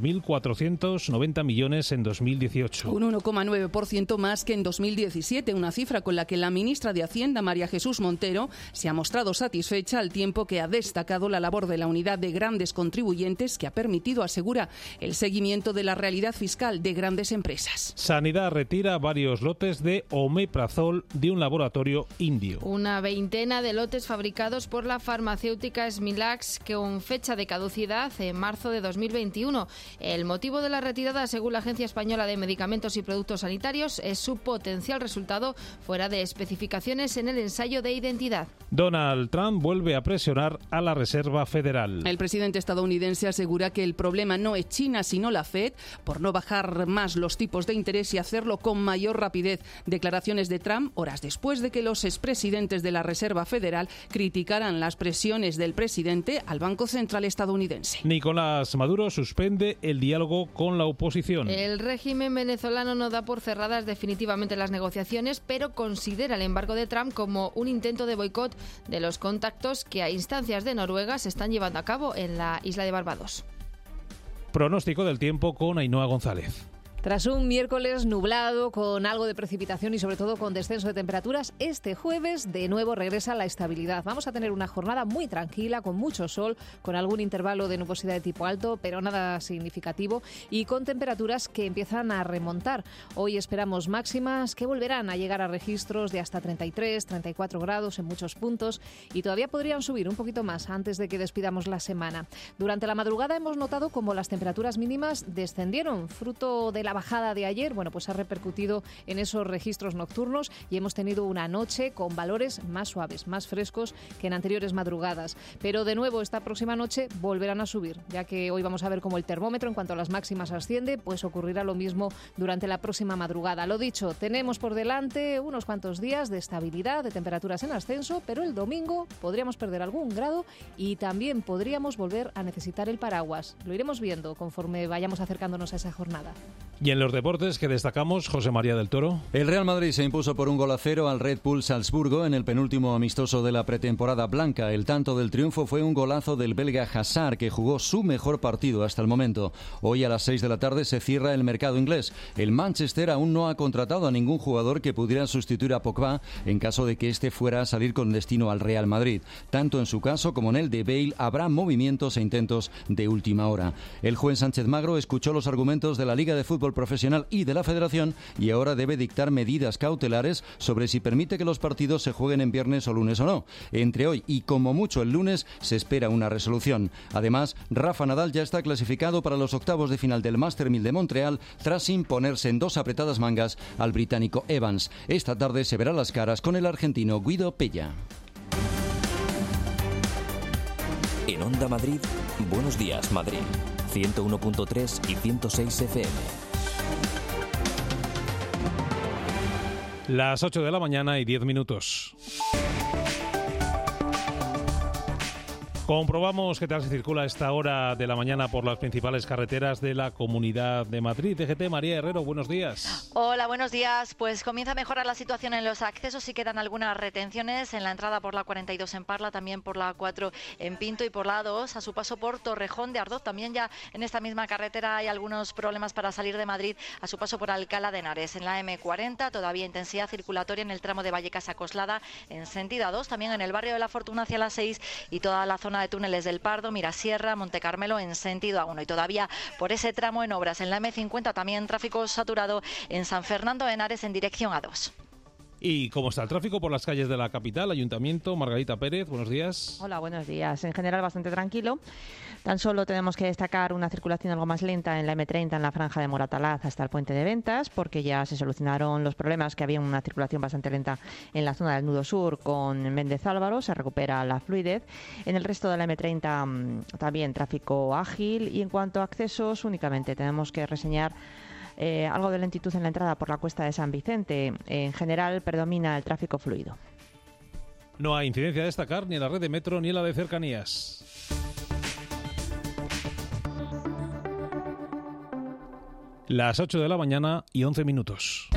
14.490 millones en 2018.
Un 1,9% más que en 2017, una cifra con la que la ministra de Hacienda, María Jesús Montero, se ha mostrado satisfecha, al tiempo que ha destacado la labor de la unidad de grandes contribuyentes, que ha permitido, asegura, el seguimiento de la realidad fiscal de grandes empresas.
Sanidad retira varios lotes de omeprazol de un laboratorio indio.
Una veintena de lotes fabricados por la farmacéutica Smilax con fecha de caducidad en marzo de 2021. El motivo de la retirada, según la Agencia Española de Medicamentos y Productos Sanitarios, es su potencial resultado fuera de especificaciones en el ensayo de identidad.
Donald Trump vuelve a presionar a la Reserva Federal.
El presidente estadounidense asegura que el problema no es China, sino la FED, por no bajar más los tipos de interés y hacerlo con mayor rapidez. Declaraciones de Trump horas después de que los expresidentes de la Reserva Federal criticaran las presiones del presidente al Banco Central estadounidense.
Nicolás Maduro suspende el diálogo con la oposición.
El régimen venezolano no da por cerradas definitivamente las negociaciones, pero considera el embargo de Trump como un intento de boicot de los contactos que a instancias de Noruega se están llevando a cabo en la isla de Barbados.
Pronóstico del tiempo con Ainhoa González.
Tras un miércoles nublado, con algo de precipitación y sobre todo con descenso de temperaturas, este jueves de nuevo regresa la estabilidad. Vamos a tener una jornada muy tranquila, con mucho sol, con algún intervalo de nubosidad de tipo alto, pero nada significativo, y con temperaturas que empiezan a remontar. Hoy esperamos máximas que volverán a llegar a registros de hasta 33, 34 grados en muchos puntos, y todavía podrían subir un poquito más antes de que despidamos la semana. Durante la madrugada hemos notado como las temperaturas mínimas descendieron, fruto de la bajada de ayer. Bueno, pues ha repercutido en esos registros nocturnos y hemos tenido una noche con valores más suaves, más frescos que en anteriores madrugadas. Pero de nuevo esta próxima noche volverán a subir, ya que hoy vamos a ver cómo el termómetro en cuanto a las máximas asciende, pues ocurrirá lo mismo durante la próxima madrugada. Lo dicho, tenemos por delante unos cuantos días de estabilidad, de temperaturas en ascenso, pero el domingo podríamos perder algún grado y también podríamos volver a necesitar el paraguas. Lo iremos viendo conforme vayamos acercándonos a esa jornada.
Y en los deportes que destacamos, José María del Toro.
El Real Madrid se impuso por 1-0 al Red Bull Salzburgo en el penúltimo amistoso de la pretemporada blanca. El tanto del triunfo fue un golazo del belga Hazard, que jugó su mejor partido hasta el momento. Hoy a las 6 de la tarde se cierra el mercado inglés. El Manchester aún no ha contratado a ningún jugador que pudiera sustituir a Pogba en caso de que éste fuera a salir con destino al Real Madrid. Tanto en su caso como en el de Bale habrá movimientos e intentos de última hora. El juez Sánchez Magro escuchó los argumentos de la Liga de Fútbol Profesional y de la Federación y ahora debe dictar medidas cautelares sobre si permite que los partidos se jueguen en viernes o lunes o no. Entre hoy y como mucho el lunes se espera una resolución. Además, Rafa Nadal ya está clasificado para los octavos de final del Master 1000 de Montreal tras imponerse en 2 apretadas mangas al británico Evans. Esta tarde se verá las caras con el argentino Guido Pella.
En Onda Madrid, Buenos Días Madrid, 101.3 y 106 FM.
Las 8 de la mañana y 10 minutos. Comprobamos qué tal se circula a esta hora de la mañana por las principales carreteras de la Comunidad de Madrid. DGT, María Herrero, buenos días.
Hola, buenos días. Pues comienza a mejorar la situación en los accesos y quedan algunas retenciones en la entrada por la 42 en Parla, también por la 4 en Pinto y por la 2 a su paso por Torrejón de Ardoz. También ya en esta misma carretera hay algunos problemas para salir de Madrid a su paso por Alcalá de Henares. En la M40 todavía intensidad circulatoria en el tramo de Vallecas a Coslada en sentido A2, también en el barrio de la Fortuna hacia la 6 y toda la zona de túneles del Pardo, Mirasierra, Montecarmelo en sentido A1 y todavía por ese tramo en obras. En la M50 también tráfico saturado en San Fernando de Henares en dirección A2.
¿Y cómo está el tráfico por las calles de la capital? Ayuntamiento, Margarita Pérez, buenos días.
Hola, buenos días. En general bastante tranquilo. Tan solo tenemos que destacar una circulación algo más lenta en la M30 en la franja de Moratalaz hasta el puente de Ventas, porque ya se solucionaron los problemas, que había una circulación bastante lenta en la zona del nudo sur con Méndez Álvaro, se recupera la fluidez. En el resto de la M30 también tráfico ágil y en cuanto a accesos únicamente tenemos que reseñar algo de lentitud en la entrada por la Cuesta de San Vicente. En general predomina el tráfico fluido.
No hay incidencia a destacar ni en la red de metro ni en la de cercanías. Las 8 de la mañana y 11 minutos.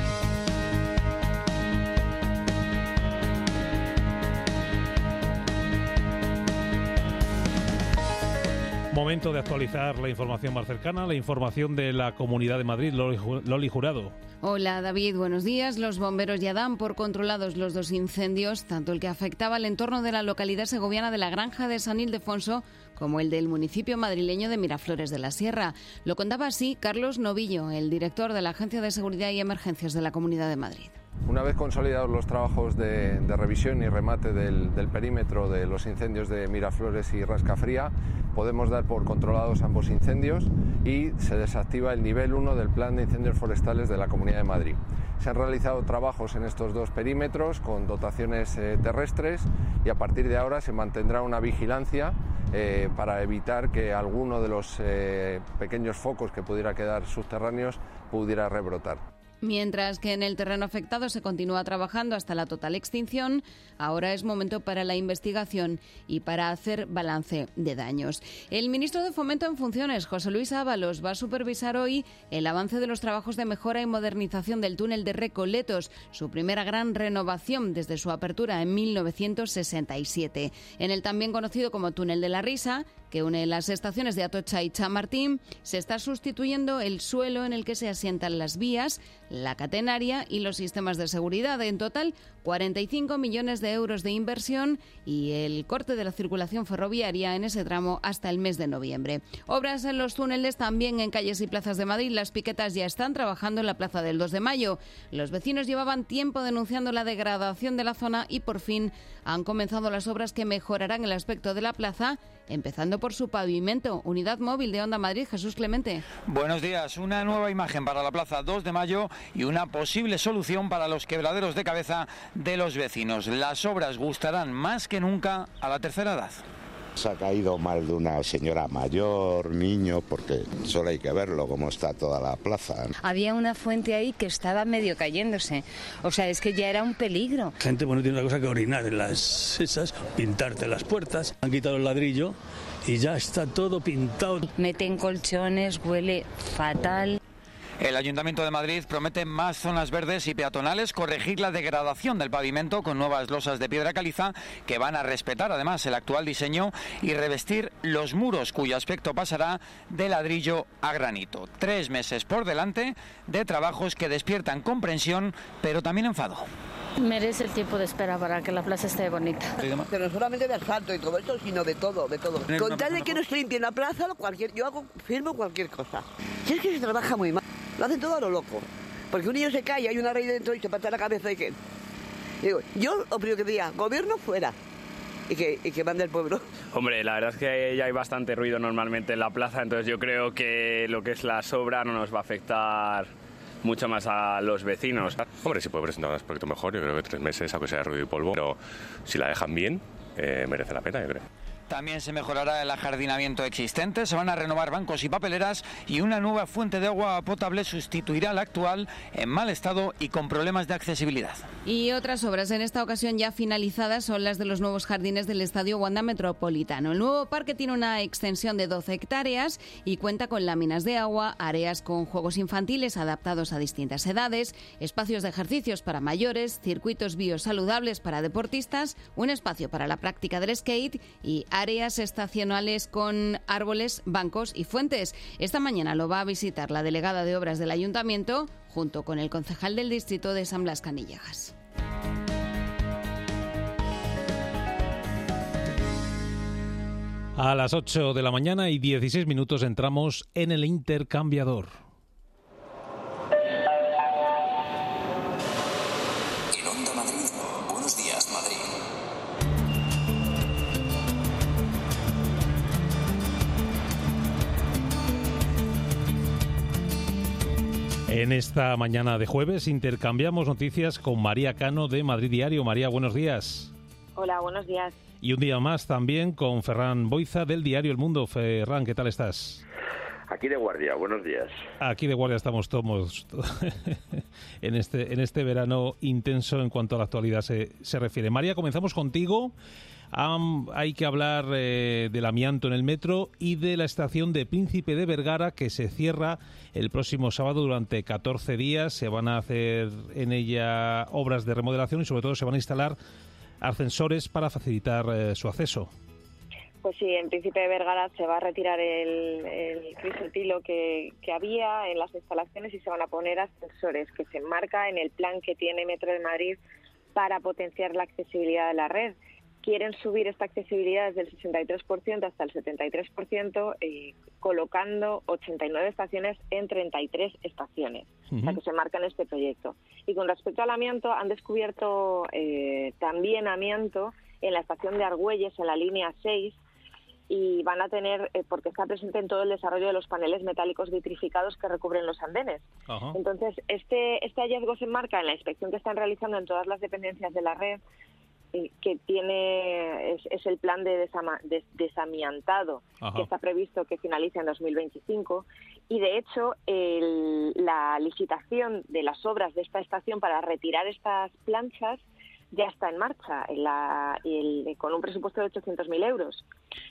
Momento de actualizar la información más cercana, la información de la Comunidad de Madrid. Loli Jurado.
Hola David, buenos días. Los bomberos ya dan por controlados los 2 incendios, tanto el que afectaba al entorno de la localidad segoviana de la Granja de San Ildefonso como el del municipio madrileño de Miraflores de la Sierra. Lo contaba así Carlos Novillo, el director de la Agencia de Seguridad y Emergencias de la Comunidad de Madrid.
Una vez consolidados los trabajos de revisión y remate del perímetro de los incendios de Miraflores y Rascafría, podemos dar por controlados ambos incendios y se desactiva el nivel 1 del Plan de Incendios Forestales de la Comunidad de Madrid. Se han realizado trabajos en estos dos perímetros con dotaciones terrestres y a partir de ahora se mantendrá una vigilancia para evitar que alguno de los pequeños focos que pudiera quedar subterráneos pudiera rebrotar.
Mientras que en el terreno afectado se continúa trabajando hasta la total extinción, ahora es momento para la investigación y para hacer balance de daños. El ministro de Fomento en funciones, José Luis Ábalos, va a supervisar hoy el avance de los trabajos de mejora y modernización del túnel de Recoletos, su primera gran renovación desde su apertura en 1967. En el también conocido como Túnel de la Risa, que une las estaciones de Atocha y Chamartín, se está sustituyendo el suelo en el que se asientan las vías, la catenaria y los sistemas de seguridad. En total, 45 millones de euros de inversión y el corte de la circulación ferroviaria en ese tramo hasta el mes de noviembre. Obras en los túneles también en calles y plazas de Madrid. Las piquetas ya están trabajando en la Plaza del 2 de Mayo. Los vecinos llevaban tiempo denunciando la degradación de la zona y por fin han comenzado las obras que mejorarán el aspecto de la plaza, empezando por su pavimento. Unidad móvil de Onda Madrid, Jesús Clemente.
Buenos días. Una nueva imagen para la Plaza 2 de Mayo y una posible solución para los quebraderos de cabeza de los vecinos. Las obras gustarán más que nunca a la tercera edad.
Se ha caído mal de una señora mayor, niño, porque solo hay que verlo cómo está toda la plaza.
Había una fuente ahí que estaba medio cayéndose, o sea, es que ya era un peligro.
Gente, bueno, tiene una cosa que orinar en las esas, pintarte las puertas, han quitado el ladrillo y ya está todo pintado.
Meten colchones, huele fatal.
El Ayuntamiento de Madrid promete más zonas verdes y peatonales, corregir la degradación del pavimento con nuevas losas de piedra caliza que van a respetar además el actual diseño y revestir los muros cuyo aspecto pasará de ladrillo a granito. 3 meses por delante de trabajos que despiertan comprensión pero también enfado.
Merece el tiempo de espera para que la plaza esté bonita.
Pero no solamente de asfalto y todo esto, sino de todo, de todo. Con tal de que no se limpie la plaza, yo firmo cualquier cosa. Si es que se trabaja muy mal, lo hacen todo a lo loco. Porque un niño se cae, hay una raíz dentro y se pata la cabeza y que... Digo, yo lo primero que diría, gobierno fuera. Y que mande el pueblo.
Hombre, la verdad es que ya hay bastante ruido normalmente en la plaza, entonces yo creo que lo que es la sobra no nos va a afectar mucho más a los vecinos.
Hombre, si puede presentar un aspecto mejor, yo creo que 3 meses, aunque sea ruido y polvo, pero si la dejan bien, merece la pena, yo creo.
También se mejorará el ajardinamiento existente, se van a renovar bancos y papeleras y una nueva fuente de agua potable sustituirá la actual en mal estado y con problemas de accesibilidad.
Y otras obras en esta ocasión ya finalizadas son las de los nuevos jardines del Estadio Wanda Metropolitano. El nuevo parque tiene una extensión de 12 hectáreas y cuenta con láminas de agua, áreas con juegos infantiles adaptados a distintas edades, espacios de ejercicios para mayores, circuitos biosaludables para deportistas, un espacio para la práctica del skate y áreas estacionales con árboles, bancos y fuentes. Esta mañana lo va a visitar la delegada de Obras del Ayuntamiento junto con el concejal del distrito de San Blas Canillejas.
A las 8 de la mañana y 16 minutos entramos en el intercambiador.
En Onda Madrid, buenos días, Madrid.
En esta mañana de jueves intercambiamos noticias con María Cano de Madrid Diario. María, buenos días.
Hola, buenos días.
Y un día más también con Ferran Boiza del diario El Mundo. Ferran, ¿qué tal estás?
Aquí de guardia, buenos días. Aquí
de guardia estamos todos en este verano intenso en cuanto a la actualidad se refiere. María, comenzamos contigo. Hay que hablar del amianto en el metro y de la estación de Príncipe de Vergara, que se cierra el próximo sábado durante 14 días. Se van a hacer en ella obras de remodelación y sobre todo se van a instalar ascensores para facilitar su acceso.
Pues sí, en Príncipe de Vergara se va a retirar el crisotilo que había en las instalaciones y se van a poner ascensores, que se enmarca en el plan que tiene Metro de Madrid para potenciar la accesibilidad de la red. Quieren subir esta accesibilidad desde el 63% hasta el 73%, colocando 89 estaciones en 33 estaciones, o sea, que se marca en este proyecto. Y con respecto al amianto, han descubierto también amianto en la estación de Argüelles, en la línea 6, y van a tener, porque está presente en todo el desarrollo de los paneles metálicos vitrificados que recubren los andenes.
Ajá.
Entonces, este hallazgo se enmarca en la inspección que están realizando en todas las dependencias de la red, que es el plan de desamiantado,
Ajá.
que está previsto que finalice en 2025, y de hecho la licitación de las obras de esta estación para retirar estas planchas ya está en marcha con un presupuesto de 800.000 euros,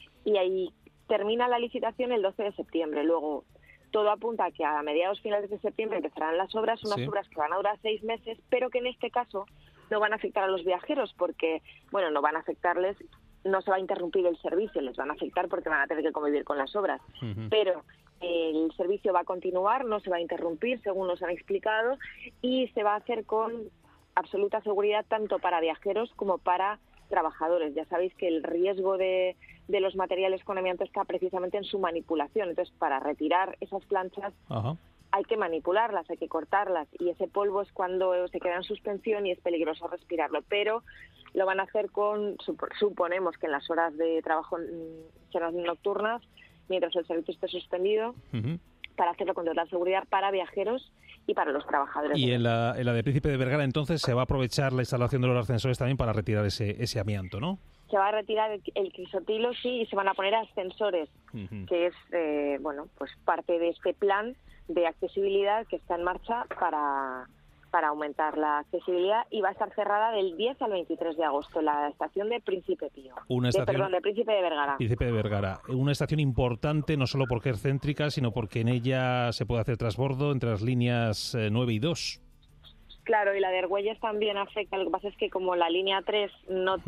y ahí termina la licitación el 12 de septiembre. Luego todo apunta a que a mediados finales de septiembre empezarán las obras, unas obras que van a durar 6 meses, pero que en este caso no van a afectar a los viajeros porque, bueno, no van a afectarles, no se va a interrumpir el servicio, les van a afectar porque van a tener que convivir con las obras.
Uh-huh.
Pero el servicio va a continuar, no se va a interrumpir, según nos han explicado, y se va a hacer con absoluta seguridad tanto para viajeros como para trabajadores. Ya sabéis que el riesgo de los materiales con amianto está precisamente en su manipulación. Entonces, para retirar esas planchas,
Ajá.
hay que manipularlas, hay que cortarlas, y ese polvo es cuando se queda en suspensión y es peligroso respirarlo. Pero lo van a hacer suponemos que en las horas de trabajo serán nocturnas, mientras el servicio esté suspendido,
Uh-huh.
para hacerlo con total seguridad para viajeros y para los trabajadores.
Y en la de Príncipe de Vergara, entonces, se va a aprovechar la instalación de los ascensores también para retirar ese amianto, ¿no?
Se va a retirar el crisotilo, sí, y se van a poner ascensores,
Uh-huh.
que es pues parte de este plan de accesibilidad que está en marcha para aumentar la accesibilidad, y va a estar cerrada del 10 al 23 de agosto la estación de Príncipe Pío. De Príncipe de Vergara.
Príncipe de Vergara. Una estación importante no solo porque es céntrica, sino porque en ella se puede hacer transbordo entre las líneas 9 y 2.
Claro, y la de Argüelles también afecta. Lo que pasa es que como la línea 3 no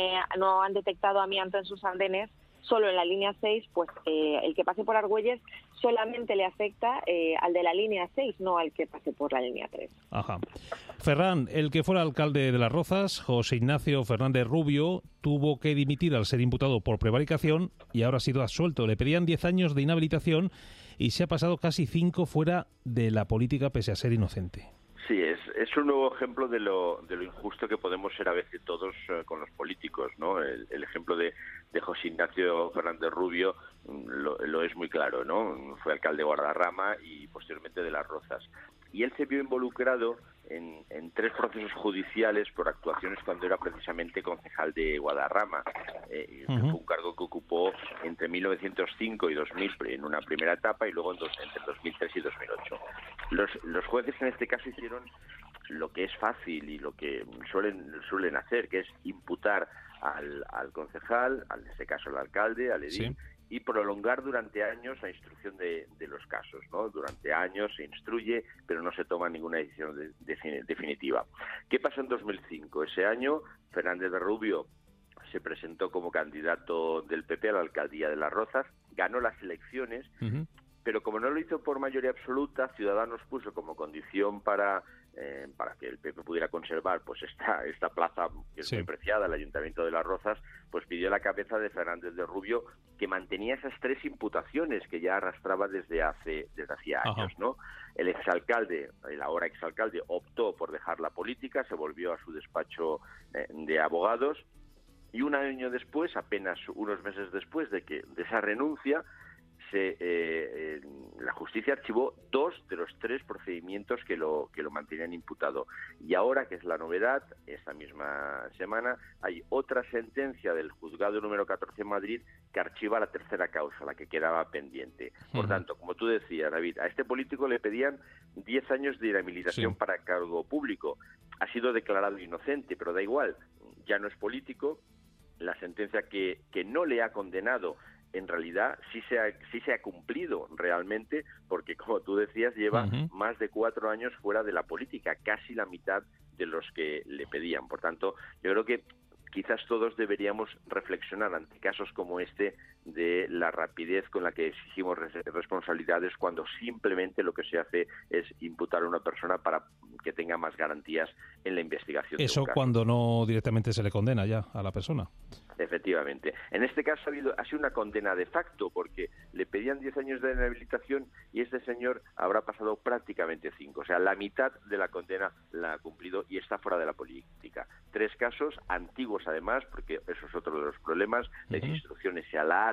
han detectado amianto en sus andenes, solo en la línea 6, pues el que pase por Argüelles solamente le afecta al de la línea 6, no al que pase por la línea 3.
Ajá. Ferran, el que fuera alcalde de Las Rozas, José Ignacio Fernández Rubio, tuvo que dimitir al ser imputado por prevaricación y ahora ha sido absuelto. Le pedían 10 años de inhabilitación y se ha pasado casi 5 fuera de la política pese a ser inocente.
Sí, es un nuevo ejemplo de lo injusto que podemos ser a veces todos con los políticos, ¿no? El ejemplo de José Ignacio Fernández Rubio lo es muy claro, ¿no? Fue alcalde de Guadarrama y posteriormente de Las Rozas. Y él se vio involucrado en 3 procesos judiciales por actuaciones cuando era precisamente concejal de Guadarrama. Fue un cargo que ocupó entre 1905 y 2000 en una primera etapa y luego entre 2003 y 2008. Los jueces en este caso hicieron lo que es fácil y lo que suelen hacer, que es imputar al concejal, en este caso al alcalde, al edil, y prolongar durante años la instrucción de los casos, ¿no? Durante años se instruye, pero no se toma ninguna decisión definitiva. ¿Qué pasó en 2005? Ese año, Fernández de Rubio se presentó como candidato del PP a la alcaldía de Las Rozas, ganó las elecciones, pero como no lo hizo por mayoría absoluta, Ciudadanos puso como condición para que el PP pudiera conservar pues esta plaza que es muy preciada, el Ayuntamiento de Las Rozas, pues pidió la cabeza de Fernández de Rubio, que mantenía esas 3 imputaciones que ya arrastraba desde hacía años, ¿no? El exalcalde, el ahora exalcalde, optó por dejar la política, se volvió a su despacho de abogados, y un año después, apenas unos meses después de esa renuncia, la justicia archivó 2 de los 3 procedimientos que lo mantenían imputado. Y ahora, que es la novedad, esta misma semana hay otra sentencia del juzgado número 14 en Madrid que archiva la tercera causa, la que quedaba pendiente. Por tanto, como tú decías, David, a este político le pedían 10 años de inhabilitación para cargo público. Ha sido declarado inocente, pero da igual, ya no es político. La sentencia que no le ha condenado en realidad sí se ha cumplido realmente, porque como tú decías, lleva más de 4 años fuera de la política, casi la mitad de los que le pedían. Por tanto, yo creo que quizás todos deberíamos reflexionar ante casos como este de la rapidez con la que exigimos responsabilidades cuando simplemente lo que se hace es imputar a una persona para que tenga más garantías en la investigación.
Eso cuando no directamente se le condena ya a la persona.
Efectivamente. En este caso ha sido una condena de facto, porque le pedían 10 años de inhabilitación y este señor habrá pasado prácticamente 5. O sea, la mitad de la condena la ha cumplido y está fuera de la política. 3 casos antiguos además, porque eso es otro de los problemas. Las instrucciones se alargan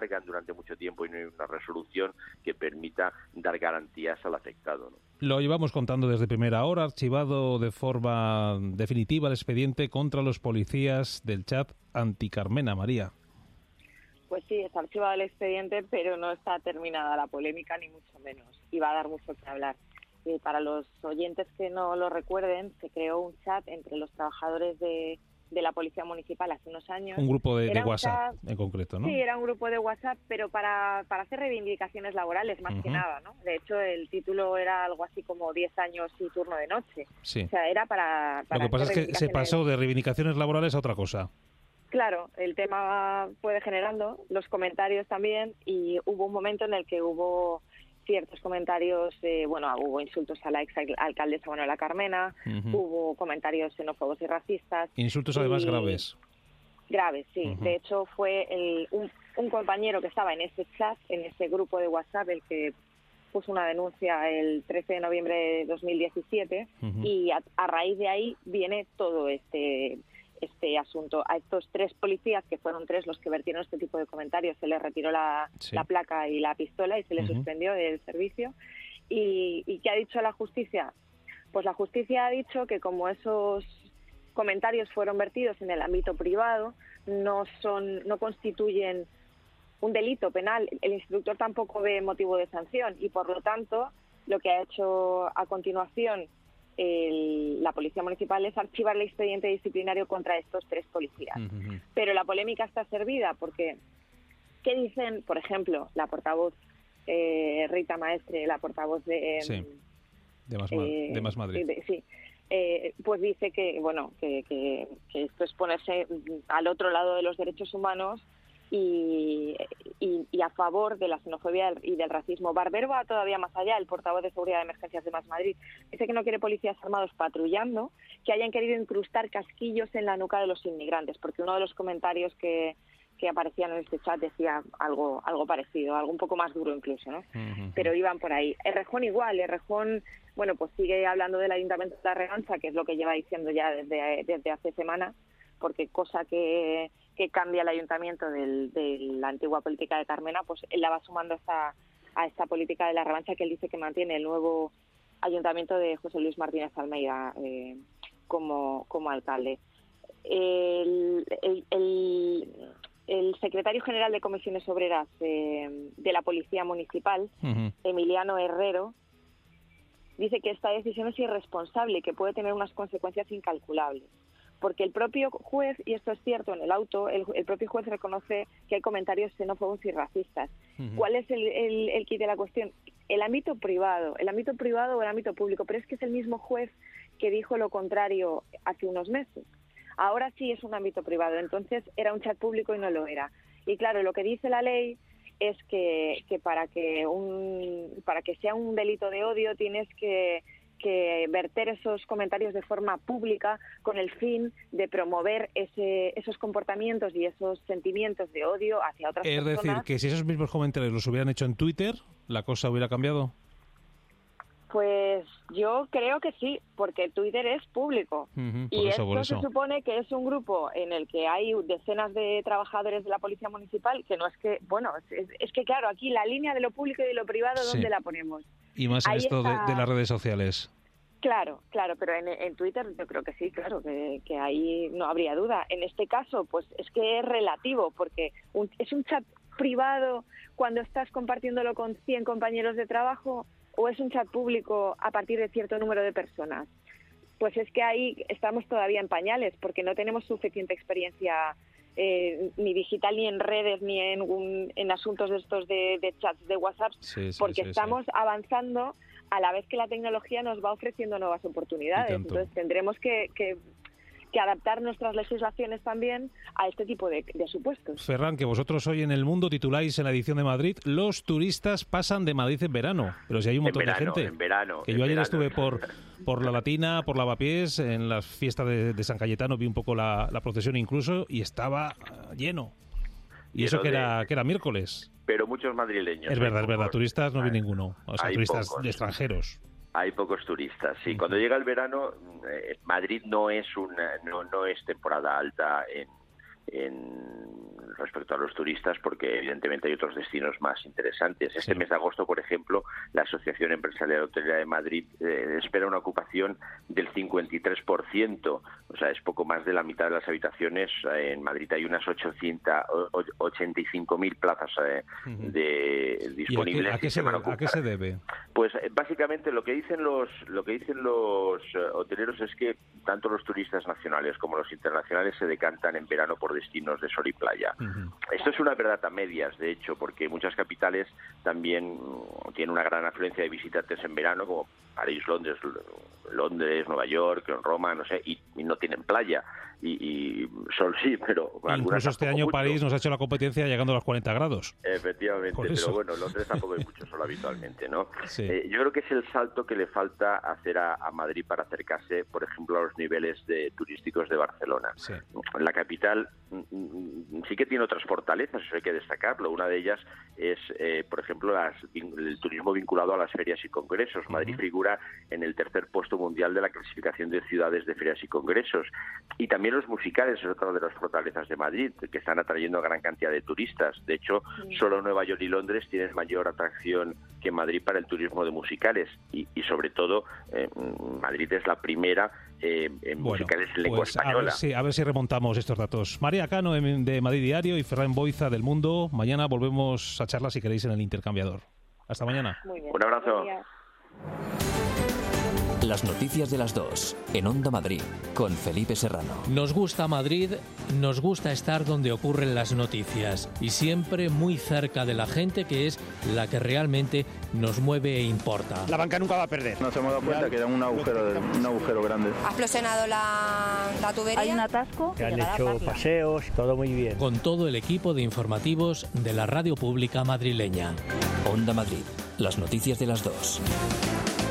alargan durante mucho tiempo y no hay una resolución que permita dar garantías al afectado, ¿no?
Lo llevamos contando desde primera hora, archivado de forma definitiva el expediente contra los policías del chat anti-Carmena, María.
Pues sí, está archivado el expediente, pero no está terminada la polémica, ni mucho menos. Y va a dar mucho que hablar. Para los oyentes que no lo recuerden, se creó un chat entre los trabajadores de la Policía Municipal hace unos años.
Un grupo de WhatsApp en concreto, ¿no?
Sí, era un grupo de WhatsApp, pero para hacer reivindicaciones laborales, más que nada, ¿no? De hecho, el título era algo así como 10 años y turno de noche.
Sí.
O sea, era para
Lo que pasa es que se pasó de reivindicaciones laborales a otra cosa.
Claro, el tema fue degenerando, los comentarios también, y hubo un momento en el que hubo ciertos comentarios, hubo insultos a la exalcaldesa Manuela Carmena, hubo comentarios xenófobos y racistas.
Insultos además graves.
Graves, sí. De hecho, fue un compañero que estaba en ese chat, en ese grupo de WhatsApp, el que puso una denuncia el 13 de noviembre de 2017, y a raíz de ahí viene todo este asunto. A estos 3 policías, que fueron 3 los que vertieron este tipo de comentarios, se les retiró la placa y la pistola y se les suspendió del servicio. ¿Y qué ha dicho la justicia? Pues la justicia ha dicho que como esos comentarios fueron vertidos en el ámbito privado, no constituyen un delito penal. El instructor tampoco ve motivo de sanción y, por lo tanto, lo que ha hecho a continuación la Policía Municipal es archivar el expediente disciplinario contra estos 3 policías. Pero la polémica está servida porque, ¿qué dicen, por ejemplo, la portavoz Rita Maestre, la portavoz de Más Madrid? Pues dice que esto es ponerse al otro lado de los derechos humanos y a favor de la xenofobia y del racismo. Barbero va todavía más allá, el portavoz de Seguridad de Emergencias de Más Madrid. Dice que no quiere policías armados patrullando, que hayan querido incrustar casquillos en la nuca de los inmigrantes, porque uno de los comentarios que aparecían en este chat decía algo parecido, algo un poco más duro incluso, ¿no? Pero iban por ahí. Errejón igual, pues sigue hablando del Ayuntamiento de La Regancha, que es lo que lleva diciendo ya desde hace semanas, porque cosa que cambia el ayuntamiento de la antigua política de Carmena, pues él la va sumando a esta política de la revancha que él dice que mantiene el nuevo ayuntamiento de José Luis Martínez Almeida como alcalde. El secretario general de Comisiones Obreras de la Policía Municipal, Emiliano Herrero, dice que esta decisión es irresponsable y que puede tener unas consecuencias incalculables. Porque el propio juez, y esto es cierto en el auto, el propio juez reconoce que hay comentarios xenófobos y racistas. ¿Cuál es el quid de la cuestión? El ámbito privado o el ámbito público, pero es que es el mismo juez que dijo lo contrario hace unos meses. Ahora sí es un ámbito privado, entonces era un chat público y no lo era. Y claro, lo que dice la ley es que para que sea un delito de odio tienes que verter esos comentarios de forma pública con el fin de promover esos comportamientos y esos sentimientos de odio hacia otras personas.
Es decir, que si esos mismos comentarios los hubieran hecho en Twitter, ¿la cosa hubiera cambiado?
Pues yo creo que sí, porque Twitter es público. Y esto se supone que es un grupo en el que hay decenas de trabajadores de la Policía Municipal, que no es que, es que claro, aquí la línea de lo público y de lo privado, ¿dónde la ponemos?
Y más en esto de las redes sociales.
Claro, pero en Twitter yo creo que sí, claro, que ahí no habría duda. En este caso, pues es que es relativo, porque es un chat privado cuando estás compartiéndolo con 100 compañeros de trabajo, o es un chat público a partir de cierto número de personas. Pues es que ahí estamos todavía en pañales, porque no tenemos suficiente experiencia ni digital, ni en redes, ni en asuntos de estos de chats de WhatsApp, porque estamos avanzando a la vez que la tecnología nos va ofreciendo nuevas oportunidades. Entonces tendremos que adaptar nuestras legislaciones también a este tipo de supuestos.
Ferran, que vosotros hoy en El Mundo tituláis en la edición de Madrid: los turistas pasan de Madrid en verano. Pero si hay un montón de gente.
En verano.
Que yo ayer estuve por la Latina, por Lavapiés, en las fiestas de San Cayetano, vi un poco la procesión incluso, y estaba lleno. Y eso que era miércoles.
Pero muchos madrileños.
Es verdad, turistas no vi ninguno. O sea, turistas de extranjeros.
Hay pocos turistas, sí. Cuando llega el verano, Madrid no es temporada alta en respecto a los turistas, porque evidentemente hay otros destinos más interesantes. Este mes de agosto, por ejemplo, la Asociación Empresarial Hotelera de Madrid espera una ocupación del 53%, o sea, es poco más de la mitad de las habitaciones. En Madrid hay unas 85.000 plazas disponibles.
¿A qué se debe?
Pues básicamente lo que dicen los hoteleros es que tanto los turistas nacionales como los internacionales se decantan en verano por destinos de sol y playa. Esto es una verdad a medias, de hecho, porque muchas capitales también tienen una gran afluencia de visitantes en verano, como París, Londres, Nueva York, Roma, no sé, y no tienen playa. Y sol sí, pero
incluso este año
mucho.
París nos ha hecho la competencia llegando a los 40 grados.
Efectivamente, pero bueno, Londres tampoco hay mucho sol habitualmente, ¿no?
Sí.
Yo creo que es el salto que le falta hacer a Madrid para acercarse, por ejemplo, a los niveles turísticos de Barcelona.
Sí.
La capital sí que tiene otras fortalezas, eso hay que destacarlo. Una de ellas es, por ejemplo, el turismo vinculado a las ferias y congresos. Madrid figura en el tercer puesto mundial de la clasificación de ciudades de ferias y congresos. Y también los musicales es otra de las fortalezas de Madrid, que están atrayendo a gran cantidad de turistas. De hecho, solo Nueva York y Londres tienen mayor atracción que Madrid para el turismo de musicales. Y sobre todo, Madrid es la primera en musicales en lengua española.
A ver si remontamos estos datos. María Cano de Madrid Diario y Ferran Boiza del Mundo. Mañana volvemos a charlar, si queréis, en el Intercambiador. Hasta mañana.
Muy bien. Un abrazo.
Las noticias de las 2 en Onda Madrid con Felipe Serrano.
Nos gusta Madrid, nos gusta estar donde ocurren las noticias y siempre muy cerca de la gente, que es la que realmente nos mueve e importa.
La banca nunca va a perder.
Nos hemos dado cuenta que era un agujero grande.
Ha explosionado la tubería.
Hay un atasco.
Que han hecho paseos, todo muy bien.
Con todo el equipo de informativos de la radio pública madrileña.
Onda Madrid, las noticias de las 2.